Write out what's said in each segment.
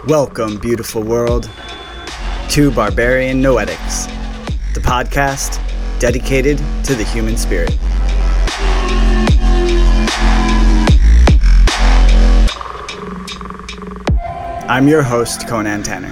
Welcome, beautiful world, to Barbarian Noetics, the podcast dedicated to the human spirit. I'm your host, Conan Tanner.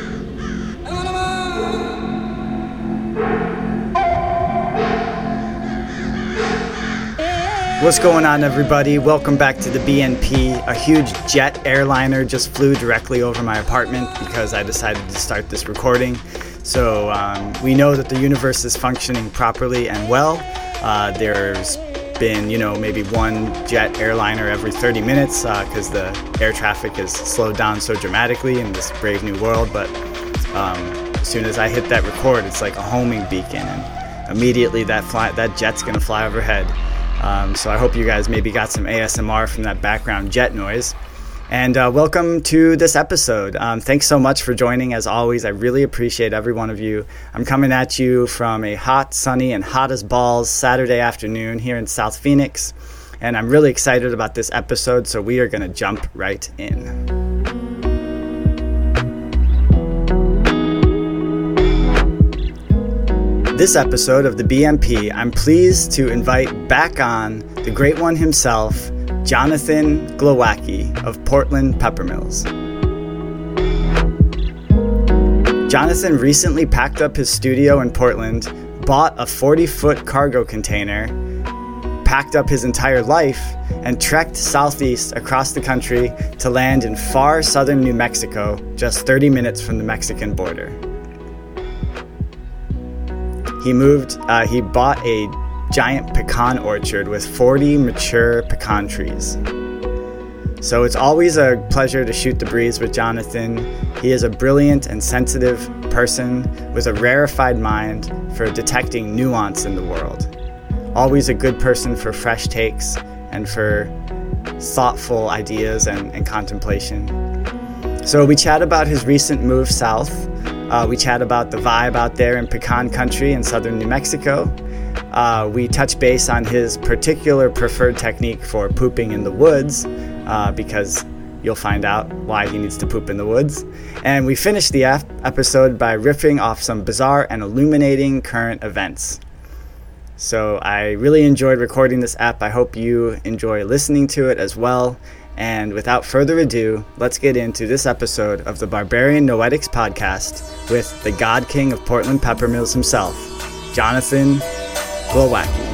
What's going on, everybody? Welcome back to the BNP. A huge jet airliner just flew directly over my apartment because I decided to start this recording. So we know that the universe is functioning properly and well. There's been, maybe one jet airliner every 30 minutes because the air traffic has slowed down so dramatically in this brave new world. But as soon as I hit that record, it's like a homing beacon, and immediately that jet's going to fly overhead. So I hope you guys maybe got some ASMR from that background jet noise. And welcome to this episode. Thanks so much for joining. As always, I really appreciate every one of you. I'm coming at you from a hot, sunny, and hot as balls Saturday afternoon here in South Phoenix. And I'm really excited about this episode, so we are going to jump right in. This episode of the BMP, I'm pleased to invite back on the great one himself, Jonathan Glowacki of Portland Peppermills. Jonathan recently packed up his studio in Portland, bought a 40-foot cargo container, packed up his entire life, and trekked southeast across the country to land in far southern New Mexico, just 30 minutes from the Mexican border. He bought a giant pecan orchard with 40 mature pecan trees. So it's always a pleasure to shoot the breeze with Jonathan. He is a brilliant and sensitive person with a rarefied mind for detecting nuance in the world. Always a good person for fresh takes and for thoughtful ideas and contemplation. So we chat about his recent move south. We chat about the vibe out there in pecan country in southern New Mexico. We touch base on his particular preferred technique for pooping in the woods, because you'll find out why he needs to poop in the woods. And we finish the episode by riffing off some bizarre and illuminating current events. So I really enjoyed recording this ep. I hope you enjoy listening to it as well. And without further ado, let's get into this episode of the Barbarian Noetics podcast with the God King of Portland Peppermills himself, Jonathan Glowacki.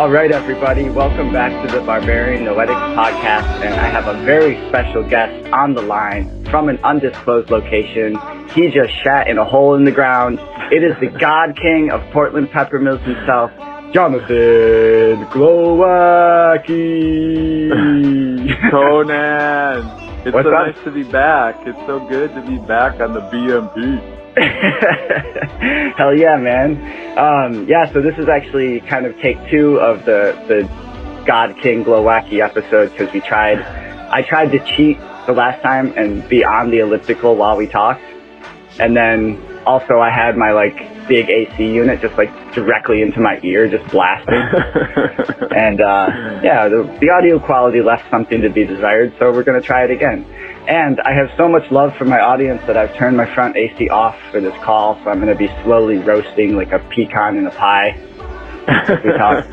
All right, everybody, welcome back to the Barbarian Noetics podcast, and I have a very special guest on the line from an undisclosed location. He just shat in a hole in the ground. It is the God King of Portland Pepper Mills himself, Jonathan Glowacki. Conan, it's What's so up? nice to be back. It's so good to be back on the BMP. Hell yeah, man. So this is actually kind of take 2 of the God King Glowacki episode, because I tried to cheat the last time and be on the elliptical while we talked. And then also I had my big AC unit just directly into my ear, just blasting. And the audio quality left something to be desired, so we're going to try it again. And I have so much love for my audience that I've turned my front AC off for this call, so I'm going to be slowly roasting like a pecan in a pie as we talk.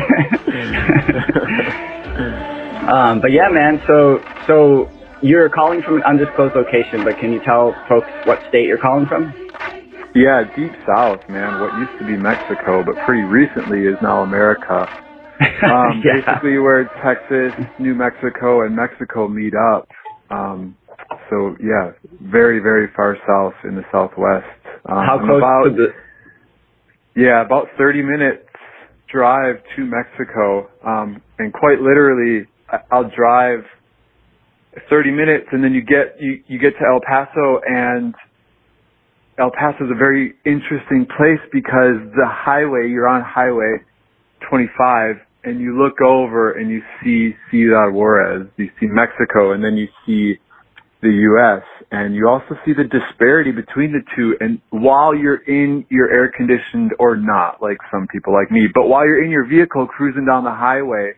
But yeah, man, so you're calling from an undisclosed location, but can you tell folks what state you're calling from? Yeah, deep south, man. What used to be Mexico, but pretty recently is now America. Basically where Texas, New Mexico, and Mexico meet up. So yeah, very, very far south in the southwest. How close to the... Yeah, about 30 minutes drive to Mexico. And quite literally, I'll drive 30 minutes and then you get to El Paso, and El Paso is a very interesting place because you're on Highway 25, and you look over and you see Ciudad Juarez, you see Mexico, and then you see the U.S., and you also see the disparity between the two. And while you're in your air-conditioned, or not, like some people like me, but while you're in your vehicle cruising down the highway,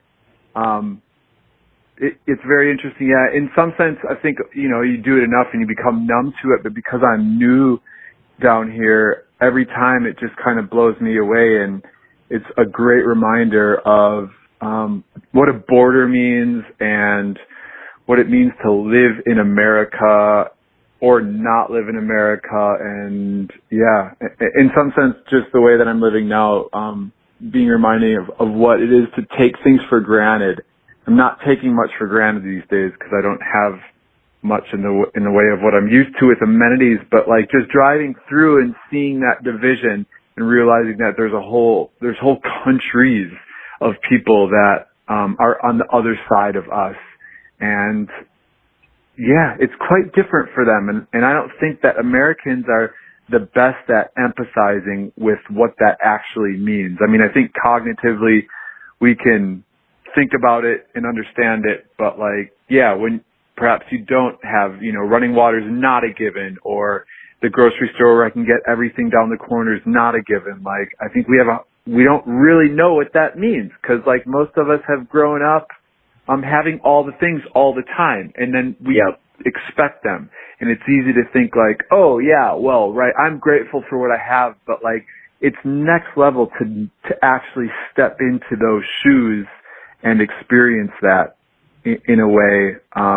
it's very interesting. Yeah, in some sense, I think, you do it enough and you become numb to it, but because I'm new down here, every time it just kind of blows me away, and it's a great reminder of what a border means and what it means to live in America or not live in America. And yeah, in some sense, just the way that I'm living now, being reminded of what it is to take things for granted. I'm not taking much for granted these days because I don't have much in the way of what I'm used to with amenities, but just driving through and seeing that division and realizing that there's whole countries of people that are on the other side of us. And yeah, it's quite different for them. And I don't think that Americans are the best at empathizing with what that actually means. I mean, I think cognitively we can think about it and understand it, but when perhaps you don't have, running water is not a given, or the grocery store where I can get everything down the corner is not a given. I think we don't really know what that means, because most of us have grown up having all the things all the time, and then we expect them. And it's easy to think oh yeah, well, right, I'm grateful for what I have, but it's next level to actually step into those shoes and experience that in a way.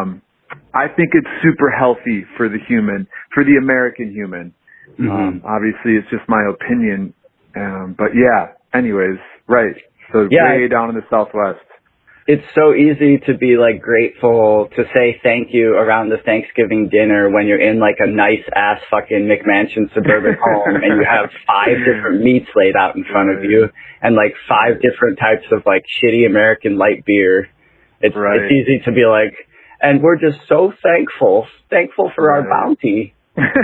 I think it's super healthy for the human, for the American human. Mm-hmm. Obviously, it's just my opinion. But yeah, anyways, right. So way down in the Southwest. It's so easy to be grateful, to say thank you around the Thanksgiving dinner when you're in a nice ass fucking McMansion suburban home and you have 5 different meats laid out in front of you and 5 different types of shitty American light beer. It's easy to be and we're just so thankful for our bounty.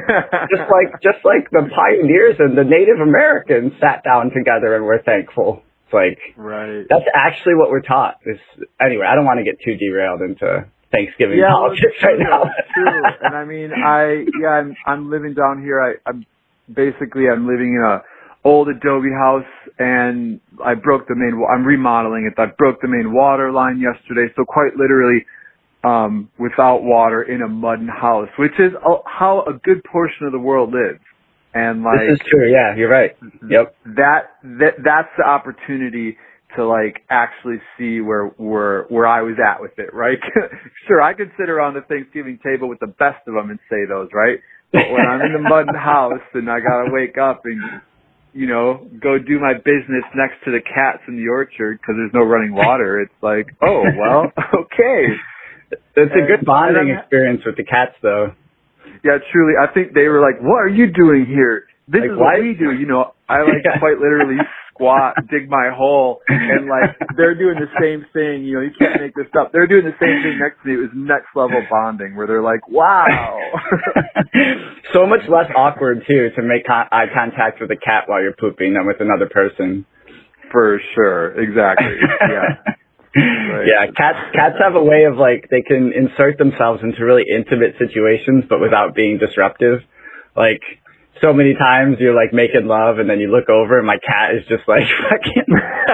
just like the pioneers and the Native Americans sat down together and were thankful. It's that's actually what we're taught. Anyway, I don't want to get too derailed into Thanksgiving politics right now. It's true. And I mean, I'm living down here. I'm living in a old adobe house, and I'm remodeling it. I broke the main water line yesterday, so quite literally, without water in a mud house, which is how a good portion of the world lives. And this is true. Yeah, you're right. Yep. That's the opportunity to actually see where I was at with it, right? Sure, I could sit around the Thanksgiving table with the best of them and say those, right? But when I'm in the mud house and I gotta wake up and go do my business next to the cats in the orchard because there's no running water. It's like, oh, well, okay. It's a good bonding experience with the cats, though. Yeah, truly. I think they were like, what are you doing here? This like, is what we do. I quite literally squat, dig my hole, and they're doing the same thing. You can't make this up. They're doing the same thing next to me. It was next level bonding where they're like, wow. So much less awkward, too, to make eye contact with a cat while you're pooping than with another person. For sure. Exactly. Yeah. Right. Yeah, cats have a way of they can insert themselves into really intimate situations, but without being disruptive. So many times you're making love and then you look over and my cat is just fucking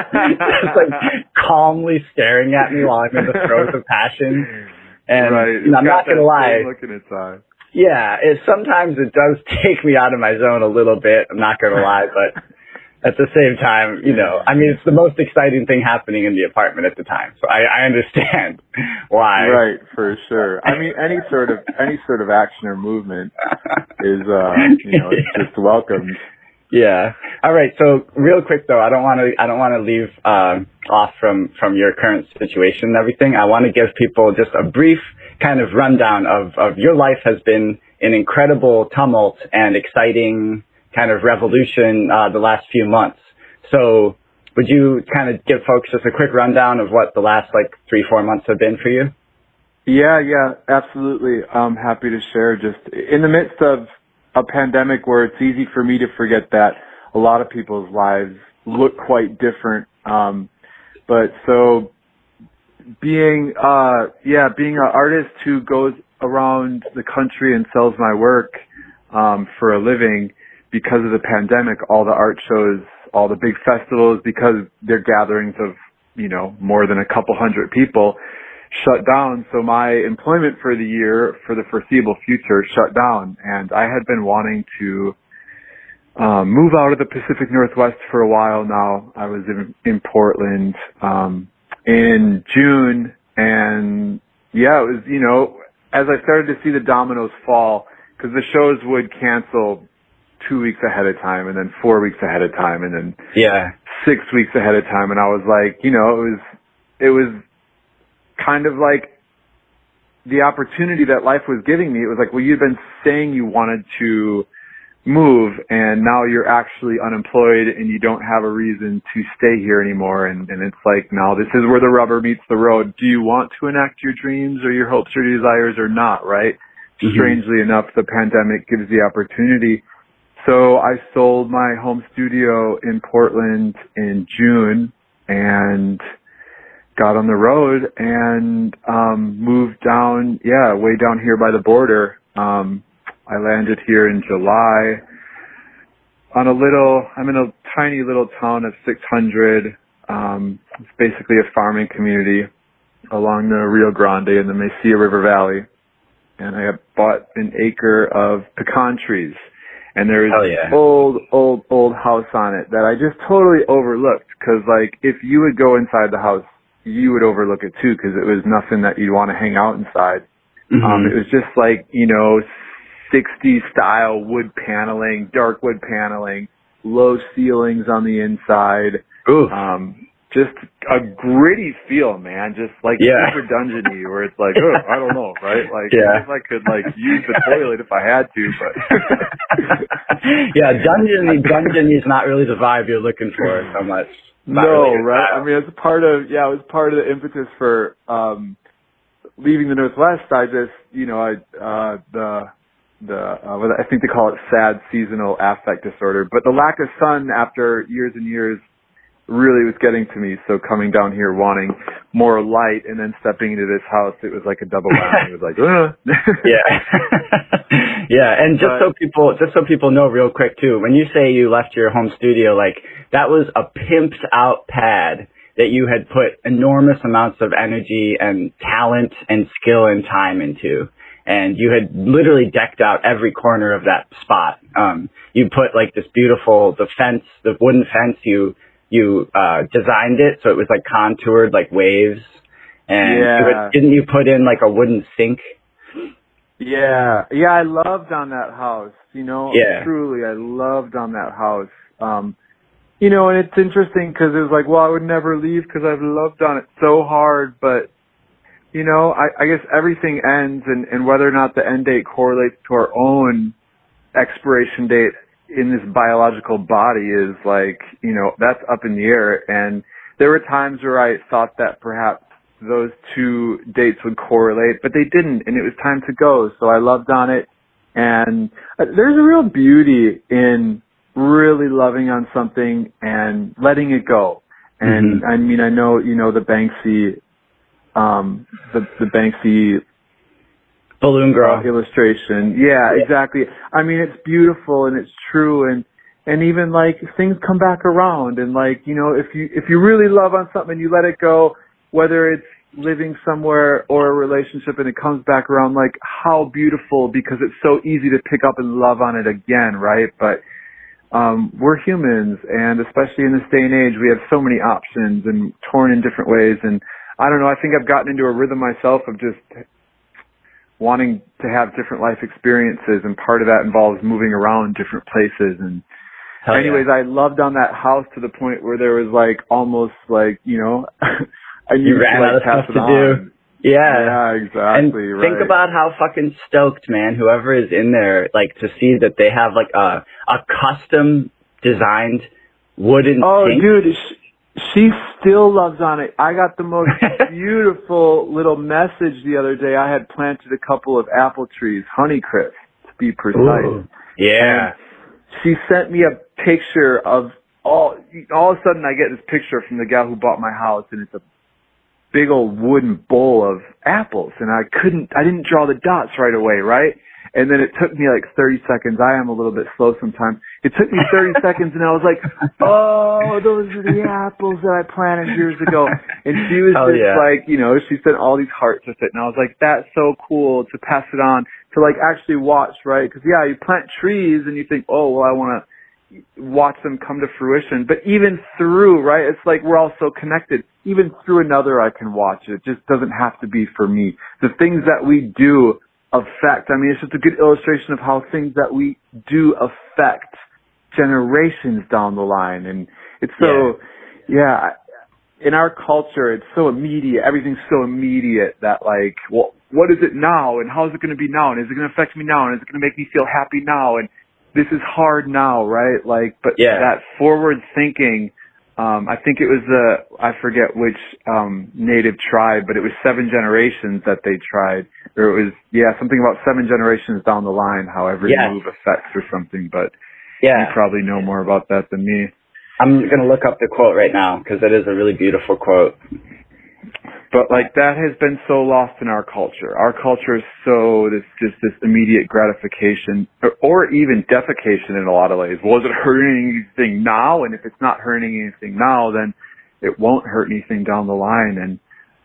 calmly staring at me while I'm in the throes of passion. And right. I'm not gonna lie. Look in its eye. Yeah, sometimes it does take me out of my zone a little bit. I'm not gonna lie, but at the same time, it's the most exciting thing happening in the apartment at the time. So I understand why. Right, for sure. Any sort of action or movement is, it's just welcomed. Yeah. All right. So real quick though, I don't want to leave off from your current situation and everything. I want to give people just a brief kind of rundown of your life has been an incredible tumult and exciting kind of revolution the last few months. So would you kind of give folks just a quick rundown of what the last 3-4 months have been for you? Yeah, absolutely. I'm happy to share. Just in the midst of a pandemic where it's easy for me to forget that a lot of people's lives look quite different. But so being an artist who goes around the country and sells my work for a living, because of the pandemic, all the art shows, all the big festivals, because they're gatherings of, more than a couple hundred people, shut down. So my employment for the year, for the foreseeable future, shut down. And I had been wanting to move out of the Pacific Northwest for a while now. I was in Portland in June. And yeah, it was, as I started to see the dominoes fall, because the shows would cancel 2 weeks ahead of time, and then 4 weeks ahead of time, and then 6 weeks ahead of time. And I was like, it was kind of like the opportunity that life was giving me. It was like, well, you've been saying you wanted to move, and now you're actually unemployed and you don't have a reason to stay here anymore. And it's like, now this is where the rubber meets the road. Do you want to enact your dreams or your hopes or desires or not, right? Mm-hmm. Strangely enough, the pandemic gives the opportunity. So I sold my home studio in Portland in June and got on the road and moved down, way down here by the border. I landed here in July on I'm in a tiny little town of 600. It's basically a farming community along the Rio Grande in the Mesilla River Valley. And I bought an acre of pecan trees. And there was an old house on it that I just totally overlooked. Because, if you would go inside the house, you would overlook it too, because it was nothing that you'd want to hang out inside. Mm-hmm. It was just 60s style wood paneling, dark wood paneling, low ceilings on the inside. Just a gritty feel, man. Just super dungeony, where it's I don't know, right? If I could use the toilet if I had to, but yeah, dungeony is not really the vibe you're looking for so much. No, right? It's part of it was part of the impetus for leaving the Northwest. I just I think they call it sad seasonal affect disorder, but the lack of sun after years and years really was getting to me. So coming down here wanting more light and then stepping into this house, it was like a double whammy. It was like, yeah. And just so people know real quick too, when you say you left your home studio, that was a pimped out pad that you had put enormous amounts of energy and talent and skill and time into. And you had literally decked out every corner of that spot. You put this beautiful, the wooden fence, you designed it so it was contoured waves, and didn't you put in a wooden sink? Yeah, I loved on that house. Truly, I loved on that house. You know, and it's interesting because it was like, well, I would never leave because I've loved on it so hard, but you know, I guess everything ends, and whether or not the end date correlates to our own expiration date in this biological body is like, you know, that's up in the air. And there were times where I thought that perhaps those two dates would correlate, but they didn't, and it was time to go. So I loved on it. And there's a real beauty in really loving on something and letting it go. And I mean, I know, you know, the Banksy, the Banksy Balloon Girl illustration. Yeah, exactly. I mean, it's beautiful and it's true, and even like things come back around, and like, you know, if you really love on something, you let it go, whether it's living somewhere or a relationship, and it comes back around, like how beautiful, because it's so easy to pick up and love on it again, right? But we're humans, and especially in this day and age, we have so many options and torn in different ways. And I don't know, I think I've gotten into a rhythm myself of just wanting to have different life experiences, and part of that involves moving around different places. And anyways, I loved on that house to the point where there was like almost like, you know, I you ran out of stuff to do. Yeah, exactly. And think about how fucking stoked, man, whoever is in there, like to see that they have like a custom designed wooden sink. Dude, she still loves on it. I got the most beautiful little message the other day. I had planted a couple of apple trees, Honeycrisp to be precise. Ooh, yeah. And she sent me a picture of all of a sudden I get this picture from the gal who bought my house, and it's a big old wooden bowl of apples, and I didn't draw the dots right away, right? And then it took me like 30 seconds. I am a little bit slow sometimes. It took me 30 seconds, and I was like, oh, those are the apples that I planted years ago. And she was like, you know, she sent all these hearts with it, and I was like, that's so cool to pass it on, to like actually watch, right? Because yeah, you plant trees and you think, oh, well, I want to watch them come to fruition. But even through, right, it's like we're all so connected. Even through another, I can watch it. It just doesn't have to be for me. The things that we do affect, I mean, it's just a good illustration of how things that we do affect generations down the line. And it's so, in our culture, it's so immediate. Everything's so immediate that like, well, what is it now? And how is it going to be now? And is it going to affect me now? And is it going to make me feel happy now? And this is hard now, right? Like, but that forward thinking, I think it was I forget which native tribe, but it was 7 generations that they tried. Or it was, something about 7 generations down the line, how every move affects or something. But you probably know more about that than me. I'm going to look up the quote right now because it is a really beautiful quote. But like that has been so lost in our culture. Our culture is so this immediate gratification, or even defecation in a lot of ways. Was it hurting anything now? And if it's not hurting anything now, then it won't hurt anything down the line. And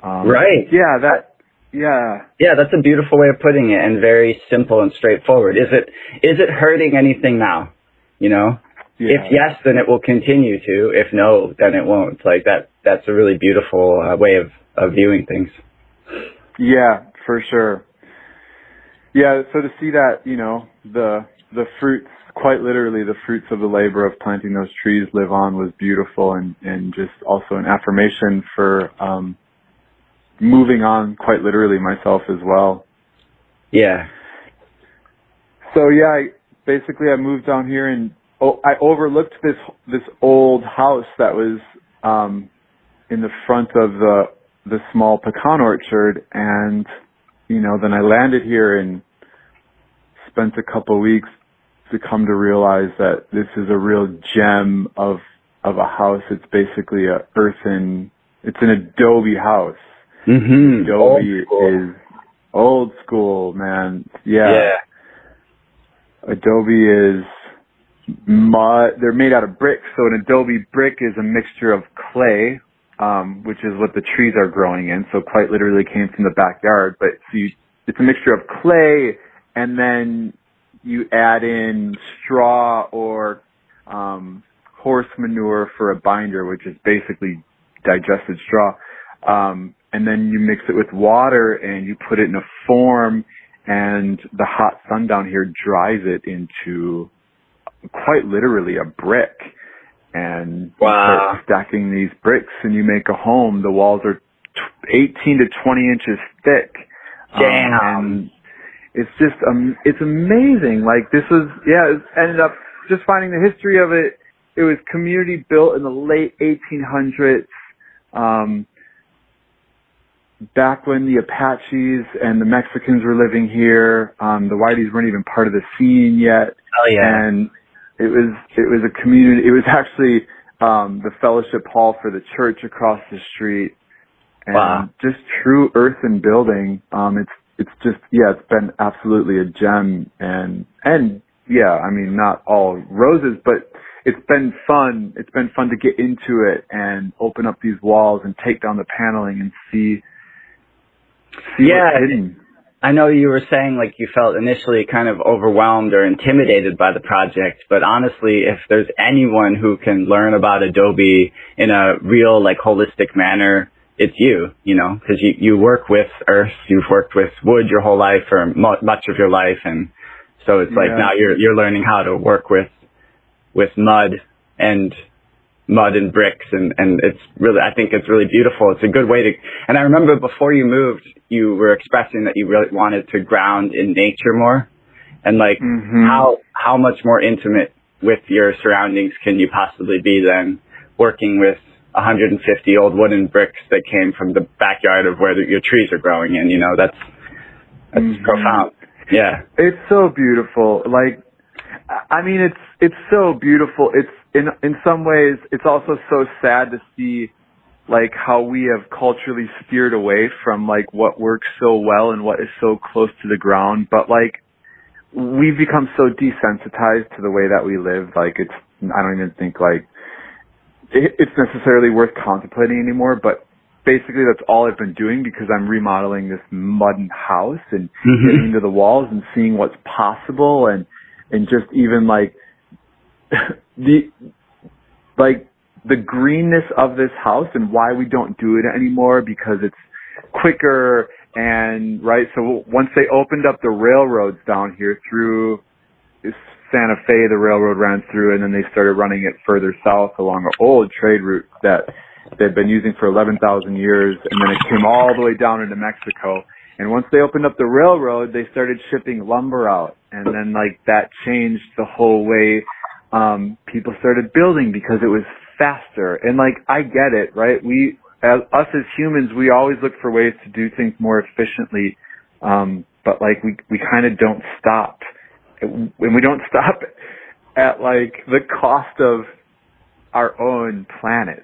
that's a beautiful way of putting it, and very simple and straightforward. Is it hurting anything now? You know, if yes, then it will continue to. If no, then it won't. Like that's a really beautiful way of viewing things. Yeah, for sure. Yeah, so to see that, you know, the fruits, quite literally the fruits of the labor of planting those trees live on was beautiful, and just also an affirmation for moving on, quite literally myself as well. Yeah. So I moved down here, and I overlooked this old house that was in the front of the small pecan orchard, and you know, then I landed here and spent a couple of weeks to come to realize that this is a real gem of a house. It's basically it's an adobe house. Mm-hmm. Adobe is old school, man. Yeah. Adobe is mud. They're made out of bricks, so an adobe brick is a mixture of clay, which is what the trees are growing in. So quite literally came from the backyard. But it's a mixture of clay, and then you add in straw or horse manure for a binder, which is basically digested straw. And then you mix it with water, and you put it in a form, and the hot sun down here dries it into quite literally a brick. and you Wow. start stacking these bricks and you make a home. The walls are 18 to 20 inches thick. Damn. And it's just, it's amazing. Like this was, it ended up just finding the history of it. It was community built in the late 1800s, back when the Apaches and the Mexicans were living here. The Whiteys weren't even part of the scene yet. Oh yeah. And it was a community. It was actually, the fellowship hall for the church across the street. And Wow. just true earthen building. It's just, it's been absolutely a gem. And I mean, not all roses, but it's been fun. It's been fun to get into it and open up these walls and take down the paneling and see what's hidden. I know you were saying like you felt initially kind of overwhelmed or intimidated by the project, but honestly, if there's anyone who can learn about Adobe in a real, like, holistic manner, it's you, because you work with earth, you've worked with wood your whole life or much of your life, and so it's like now you're learning how to work with mud and bricks, and it's really, I think it's really beautiful. It's a good way to, and I remember before you moved, you were expressing that you really wanted to ground in nature more, and like how much more intimate with your surroundings can you possibly be than working with 150 old wooden bricks that came from the backyard of where your trees are growing in, that's profound. Yeah. It's so beautiful. Like, I mean, it's so beautiful. It's in some ways, it's also so sad to see like how we have culturally steered away from like what works so well and what is so close to the ground. But like, we've become so desensitized to the way that we live. Like I don't even think like it's necessarily worth contemplating anymore, but basically that's all I've been doing because I'm remodeling this mudden house and getting into the walls and seeing what's possible and just even like the greenness of this house and why we don't do it anymore because it's quicker and so once they opened up the railroads down here through Santa Fe, the railroad ran through, and then they started running it further south along an old trade route that they've been using for 11,000 years, and then it came all the way down into Mexico. And once they opened up the railroad, they started shipping lumber out, and then like that changed the whole way people started building because it was faster. And like I get it, right? Us as humans, we always look for ways to do things more efficiently, but like we kind of don't stop. And we don't stop at like the cost of our own planet.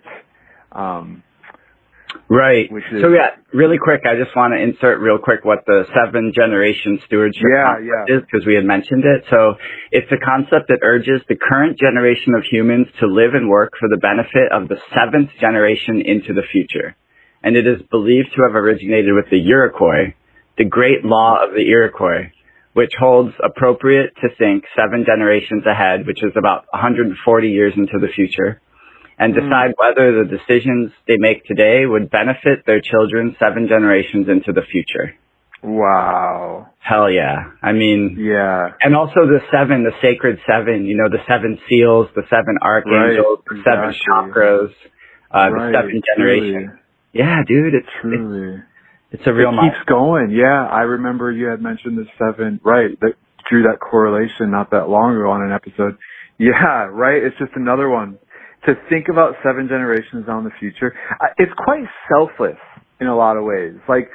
Right. So really quick, I just want to insert real quick what the 7-generation stewardship concept is, because we had mentioned it. So it's a concept that urges the current generation of humans to live and work for the benefit of the 7th generation into the future. And it is believed to have originated with the Iroquois, the great law of the Iroquois, which holds appropriate to think 7 generations ahead, which is about 140 years into the future, and decide whether the decisions they make today would benefit their children 7 generations into the future. Wow. Hell yeah. I mean, and also the 7, the sacred 7, the 7 seals, the 7 archangels, the 7 chakras, the 7 generations. Yeah, dude, it's a real keeps going. Yeah, I remember you had mentioned the 7, that drew that correlation not that long ago on an episode. Yeah, right. It's just another one. To think about 7 generations down the future, it's quite selfless in a lot of ways. Like,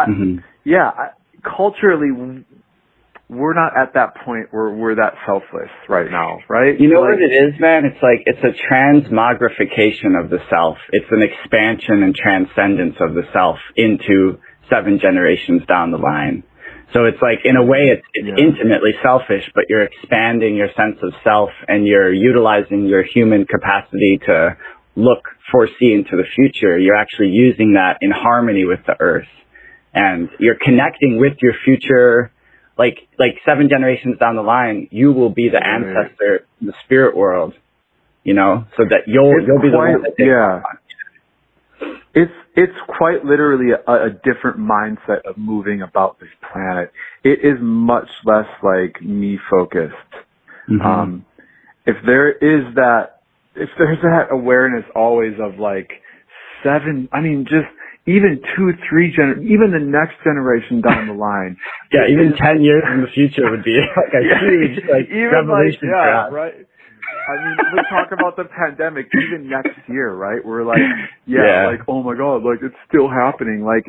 culturally, we're not at that point where we're that selfless right now, right? You know what it is, man? It's like, it's a transmogrification of the self. It's an expansion and transcendence of the self into 7 generations down the line. So it's like, in a way, it's intimately selfish, but you're expanding your sense of self and you're utilizing your human capacity to foresee into the future. You're actually using that in harmony with the earth. And you're connecting with your future, like 7 generations down the line, you will be the ancestor in the spirit world, so that you'll be the one that takes on. It's quite literally a different mindset of moving about this planet. It is much less like me focused. If there is that if there's that awareness always of like just even 2-3 even the next generation down the line. Yeah, even 10 years in the future would be like a huge revelation for us. Right. I mean, we talk about the pandemic even next year, right? We're like, like, oh my God, like it's still happening. Like,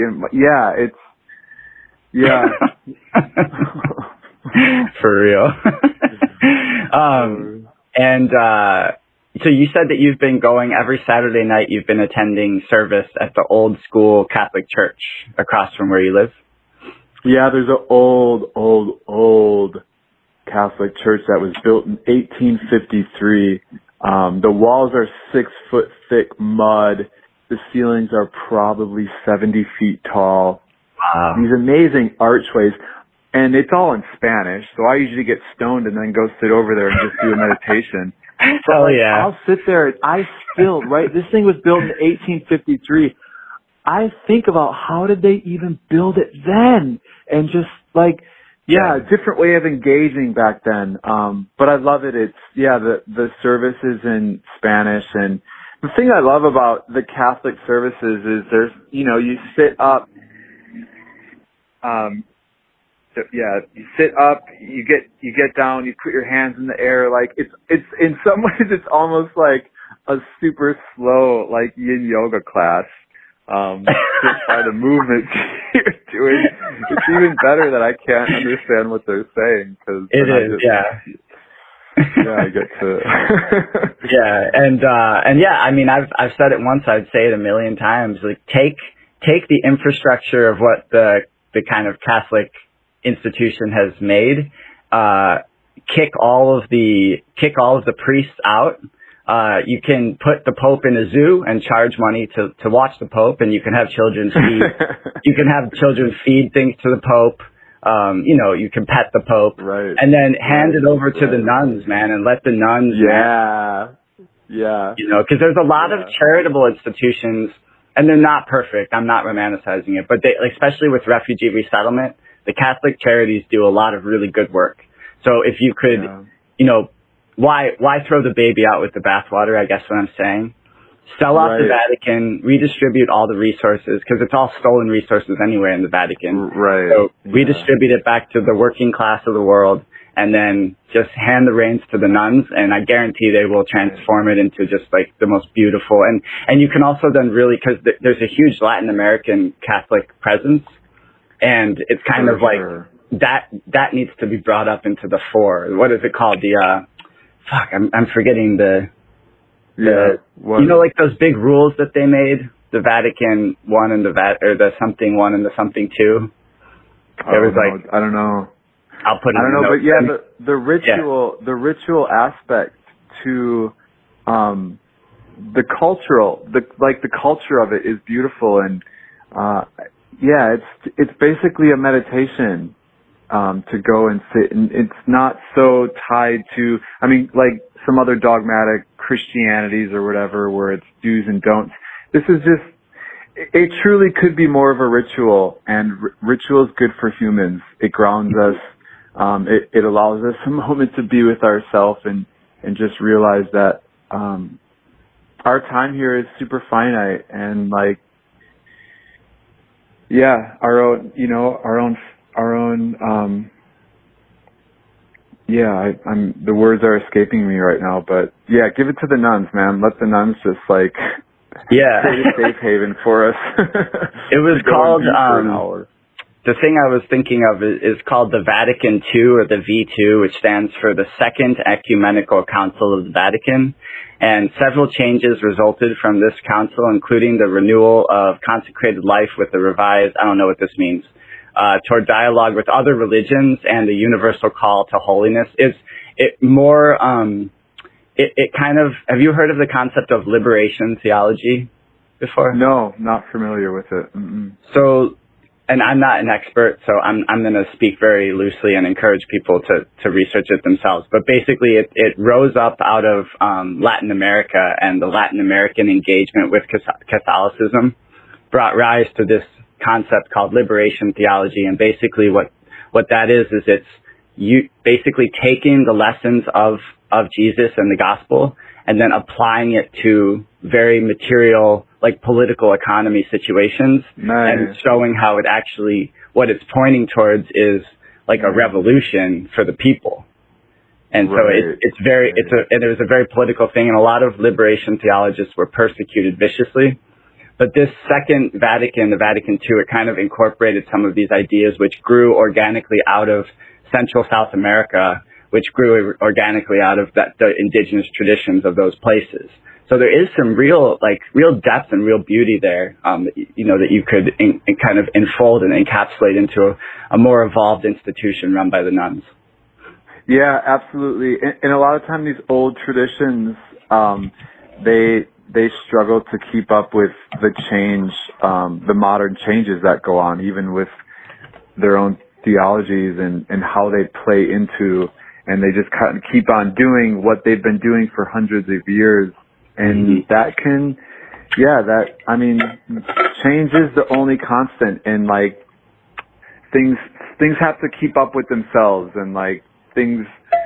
for real. And so you said that you've been going every Saturday night. You've been attending service at the old school Catholic church across from where you live. Yeah, there's an old Catholic church that was built in 1853. The walls are 6 foot thick mud. The ceilings are probably 70 feet tall. Wow. These amazing archways. And it's all in Spanish, so I usually get stoned and then go sit over there and just do a meditation. Oh, yeah. I'll sit there. This thing was built in 1853. I think about how did they even build it then? And just like, a different way of engaging back then. But I love it. It's, the service is in Spanish. And the thing I love about the Catholic services is there's, you sit up, you sit up, you get down, you put your hands in the air. Like it's in some ways it's almost like a super slow like yin yoga class. Just by the movements you're doing, it's even better that I can't understand what they're saying because I get to. I mean, I've said it once, I'd say it a million times. Like take the infrastructure of what the kind of Catholic institution has made, kick all of the priests out. You can put the Pope in a zoo and charge money to watch the Pope, and you can have children feed things to the Pope. You can pet the Pope, right? And then hand it over to the nuns, man, and let the nuns. Because there's a lot of charitable institutions, and they're not perfect. I'm not romanticizing it, but they, especially with refugee resettlement, the Catholic charities do a lot of really good work. So if you could, why throw the baby out with the bathwater? I guess what I'm saying. Sell off the Vatican, redistribute all the resources, because it's all stolen resources anyway in the Vatican. Right. So redistribute it back to the working class of the world, and then just hand the reins to the nuns, and I guarantee they will transform it into just like the most beautiful. And you can also then really, because there's a huge Latin American Catholic presence, and it's kind of like that needs to be brought up into the fore. What is it called? I'm forgetting like those big rules that they made, the Vatican I and the something I and the something II. I don't know. I'll put it. I don't know, but the ritual aspect to the culture of it is beautiful, and it's basically a meditation to go and sit, and it's not so tied to, I mean, like some other dogmatic Christianities or whatever where it's do's and don'ts. This is just, it truly could be more of a ritual, and ritual is good for humans. It grounds us. It allows us a moment to be with ourselves and just realize that our time here is super finite, and like, our own the words are escaping me right now, but give it to the nuns, man. Let the nuns just like create a safe haven for us. It was called the thing I was thinking of is called the Vatican II, or the V2, which stands for the Second Ecumenical Council of the Vatican. And several changes resulted from this council, including the renewal of consecrated life with the revised, I don't know what this means, toward dialogue with other religions, and the universal call to holiness. It kind of, have you heard of the concept of liberation theology before? No, not familiar with it. Mm-mm. So, and I'm not an expert, so I'm going to speak very loosely and encourage people to research it themselves. But basically, it rose up out of Latin America, and the Latin American engagement with Catholicism brought rise to this concept called liberation theology. And basically what that is it's you basically taking the lessons of Jesus and the gospel and then applying it to very material, like political economy situations, Nice. and showing how it actually, what it's pointing towards is like a revolution for the people. And so and it was a very political thing, and a lot of liberation theologists were persecuted viciously. But this second Vatican, the Vatican II, it kind of incorporated some of these ideas which grew organically out of Central South America, which grew organically out of the indigenous traditions of those places. So there is some real depth and real beauty there, that you could kind of enfold and encapsulate into a more evolved institution run by the nuns. Yeah, absolutely. And a lot of time these old traditions, they struggle to keep up with the change, the modern changes that go on, even with their own theologies and how they play into, and they just kind of keep on doing what they've been doing for hundreds of years. And that can, change is the only constant, and like things have to keep up with themselves, and like things,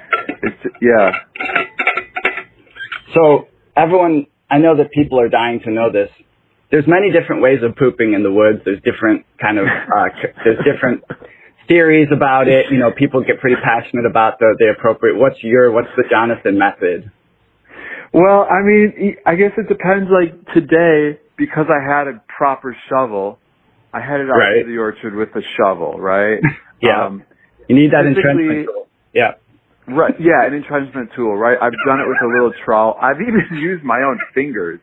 So everyone, I know that people are dying to know this. There's many different ways of pooping in the woods. There's different kind of, there's different theories about it. People get pretty passionate about the appropriate. What's the Jonathan method? Well, I guess it depends. Like today, because I had a proper shovel, I headed out to the orchard with a shovel, right? Yeah. You need that entrenchment tool. Yeah. Right. Yeah, an entrenchment tool, right? I've done it with a little trowel. I've even used my own fingers.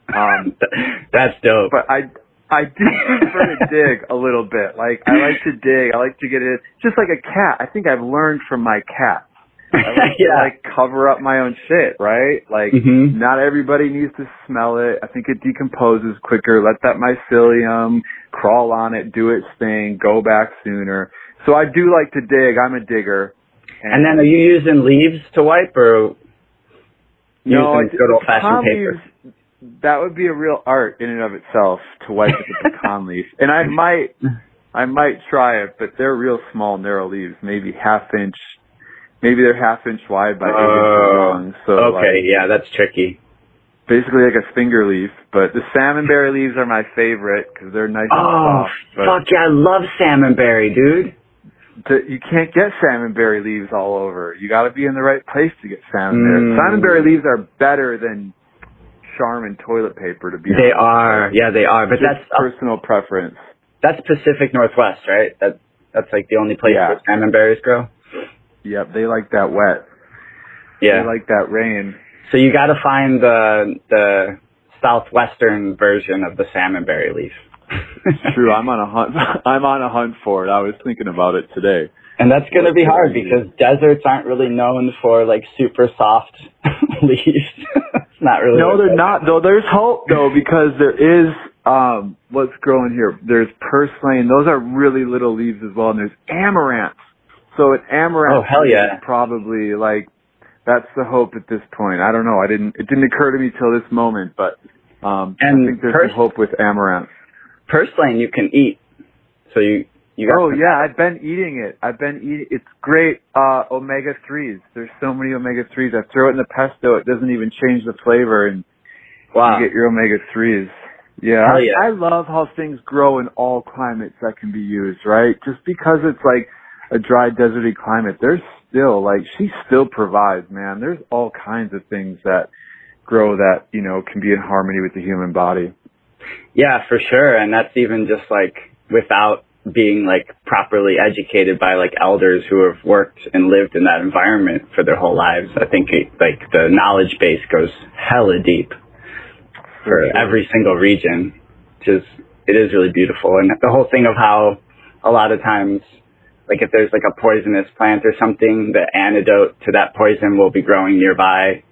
That's dope. But I do prefer to dig a little bit. Like, I like to dig. I like to get it. Just like a cat. I think I've learned from my cat. I like to cover up my own shit, right? Like, not everybody needs to smell it. I think it decomposes quicker. Let that mycelium crawl on it, do its thing, go back sooner. So I do like to dig. I'm a digger. And then are you using leaves to wipe, or using good old-fashioned paper? That would be a real art in and of itself, to wipe with a pecan leaf. And I might try it, but they're real small, narrow leaves, maybe half-inch. Maybe they're half-inch wide by 8 inches long. So that's tricky. Basically like a finger leaf, but the salmonberry leaves are my favorite because they're nice and soft. Fuck yeah, I love salmonberry, dude. You can't get salmonberry leaves all over. You got to be in the right place to get salmonberry. Salmonberry leaves are better than Charmin toilet paper, to be honest. They are. Yeah, they are. But that's personal preference. That's Pacific Northwest, right? That's like the only place where salmonberries grow. Yep, they like that wet. Yeah. They like that rain. So you got to find the southwestern version of the salmonberry leaf. It's true. I'm on a hunt for it. I was thinking about it today. And that's going to be hard because deserts aren't really known for like super soft leaves. It's not really. No, they're not. Though there's hope though, because there is what's growing here. There's purslane. Those are really little leaves as well, and there's amaranth. So an amaranth is probably like, that's the hope at this point. I don't know. It didn't occur to me till this moment, but I think there's some hope with amaranth. Purslane you can eat. So you got I've been eating it. It's great omega-3s. There's so many omega-3s. I throw it in the pesto. It doesn't even change the flavor, and you get your omega-3s. Yeah. I love how things grow in all climates that can be used, right? Just because it's like a dry, deserty climate, there's still, she still provides, man. There's all kinds of things that grow that, can be in harmony with the human body. Yeah, for sure. And that's even just without being properly educated by elders who have worked and lived in that environment for their whole lives. I think the knowledge base goes hella deep for every single region, it is really beautiful. And the whole thing of how a lot of times, if there's a poisonous plant or something, the antidote to that poison will be growing nearby.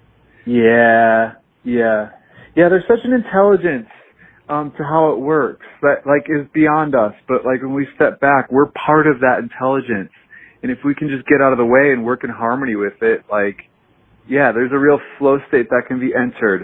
Yeah. There's such an intelligence to how it works that is beyond us. But when we step back, we're part of that intelligence. And if we can just get out of the way and work in harmony with it, there's a real flow state that can be entered.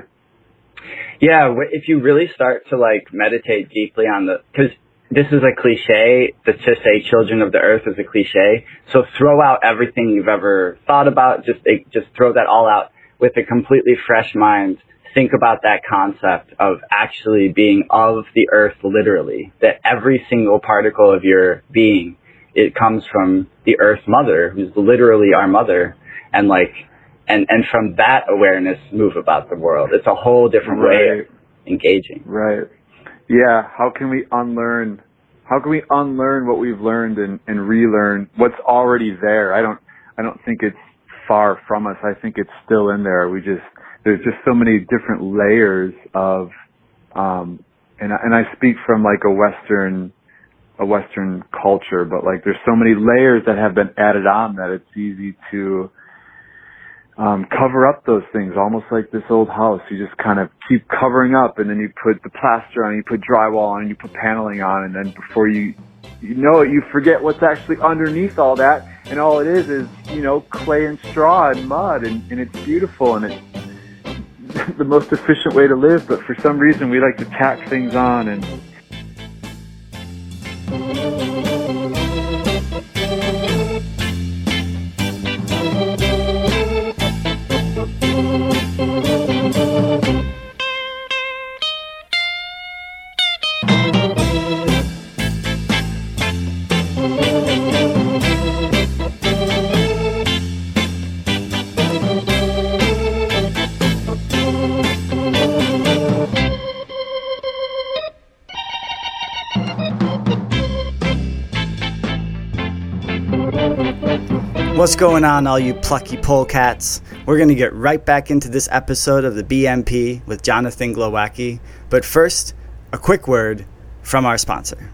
Yeah, if you really start to meditate deeply on because this is a cliche, to say children of the earth is a cliche. So throw out everything you've ever thought about. Just throw that all out. with a completely fresh mind, think about that concept of actually being of the earth literally, that every single particle of your being, it comes from the earth mother, who's literally our mother, and from that awareness move about the world. It's a whole different way of engaging. Right. Yeah. How can we unlearn what we've learned and relearn what's already there? I don't think it's far from us. I think it's still in there. There's just so many different layers of, and I speak from like a Western culture, but like there's so many layers that have been added on that it's easy to cover up those things, almost like this old house. You just kind of keep covering up, and then you put the plaster on, you put drywall on, and you put paneling on, and then before you know it, you forget what's actually underneath all that, and all it is clay and straw and mud, and it's beautiful, and it's the most efficient way to live. But for some reason, we like to tack things on and. What's going on, all you plucky polecats? We're going to get right back into this episode of the BMP with Jonathan Glowacki. But first, a quick word from our sponsor.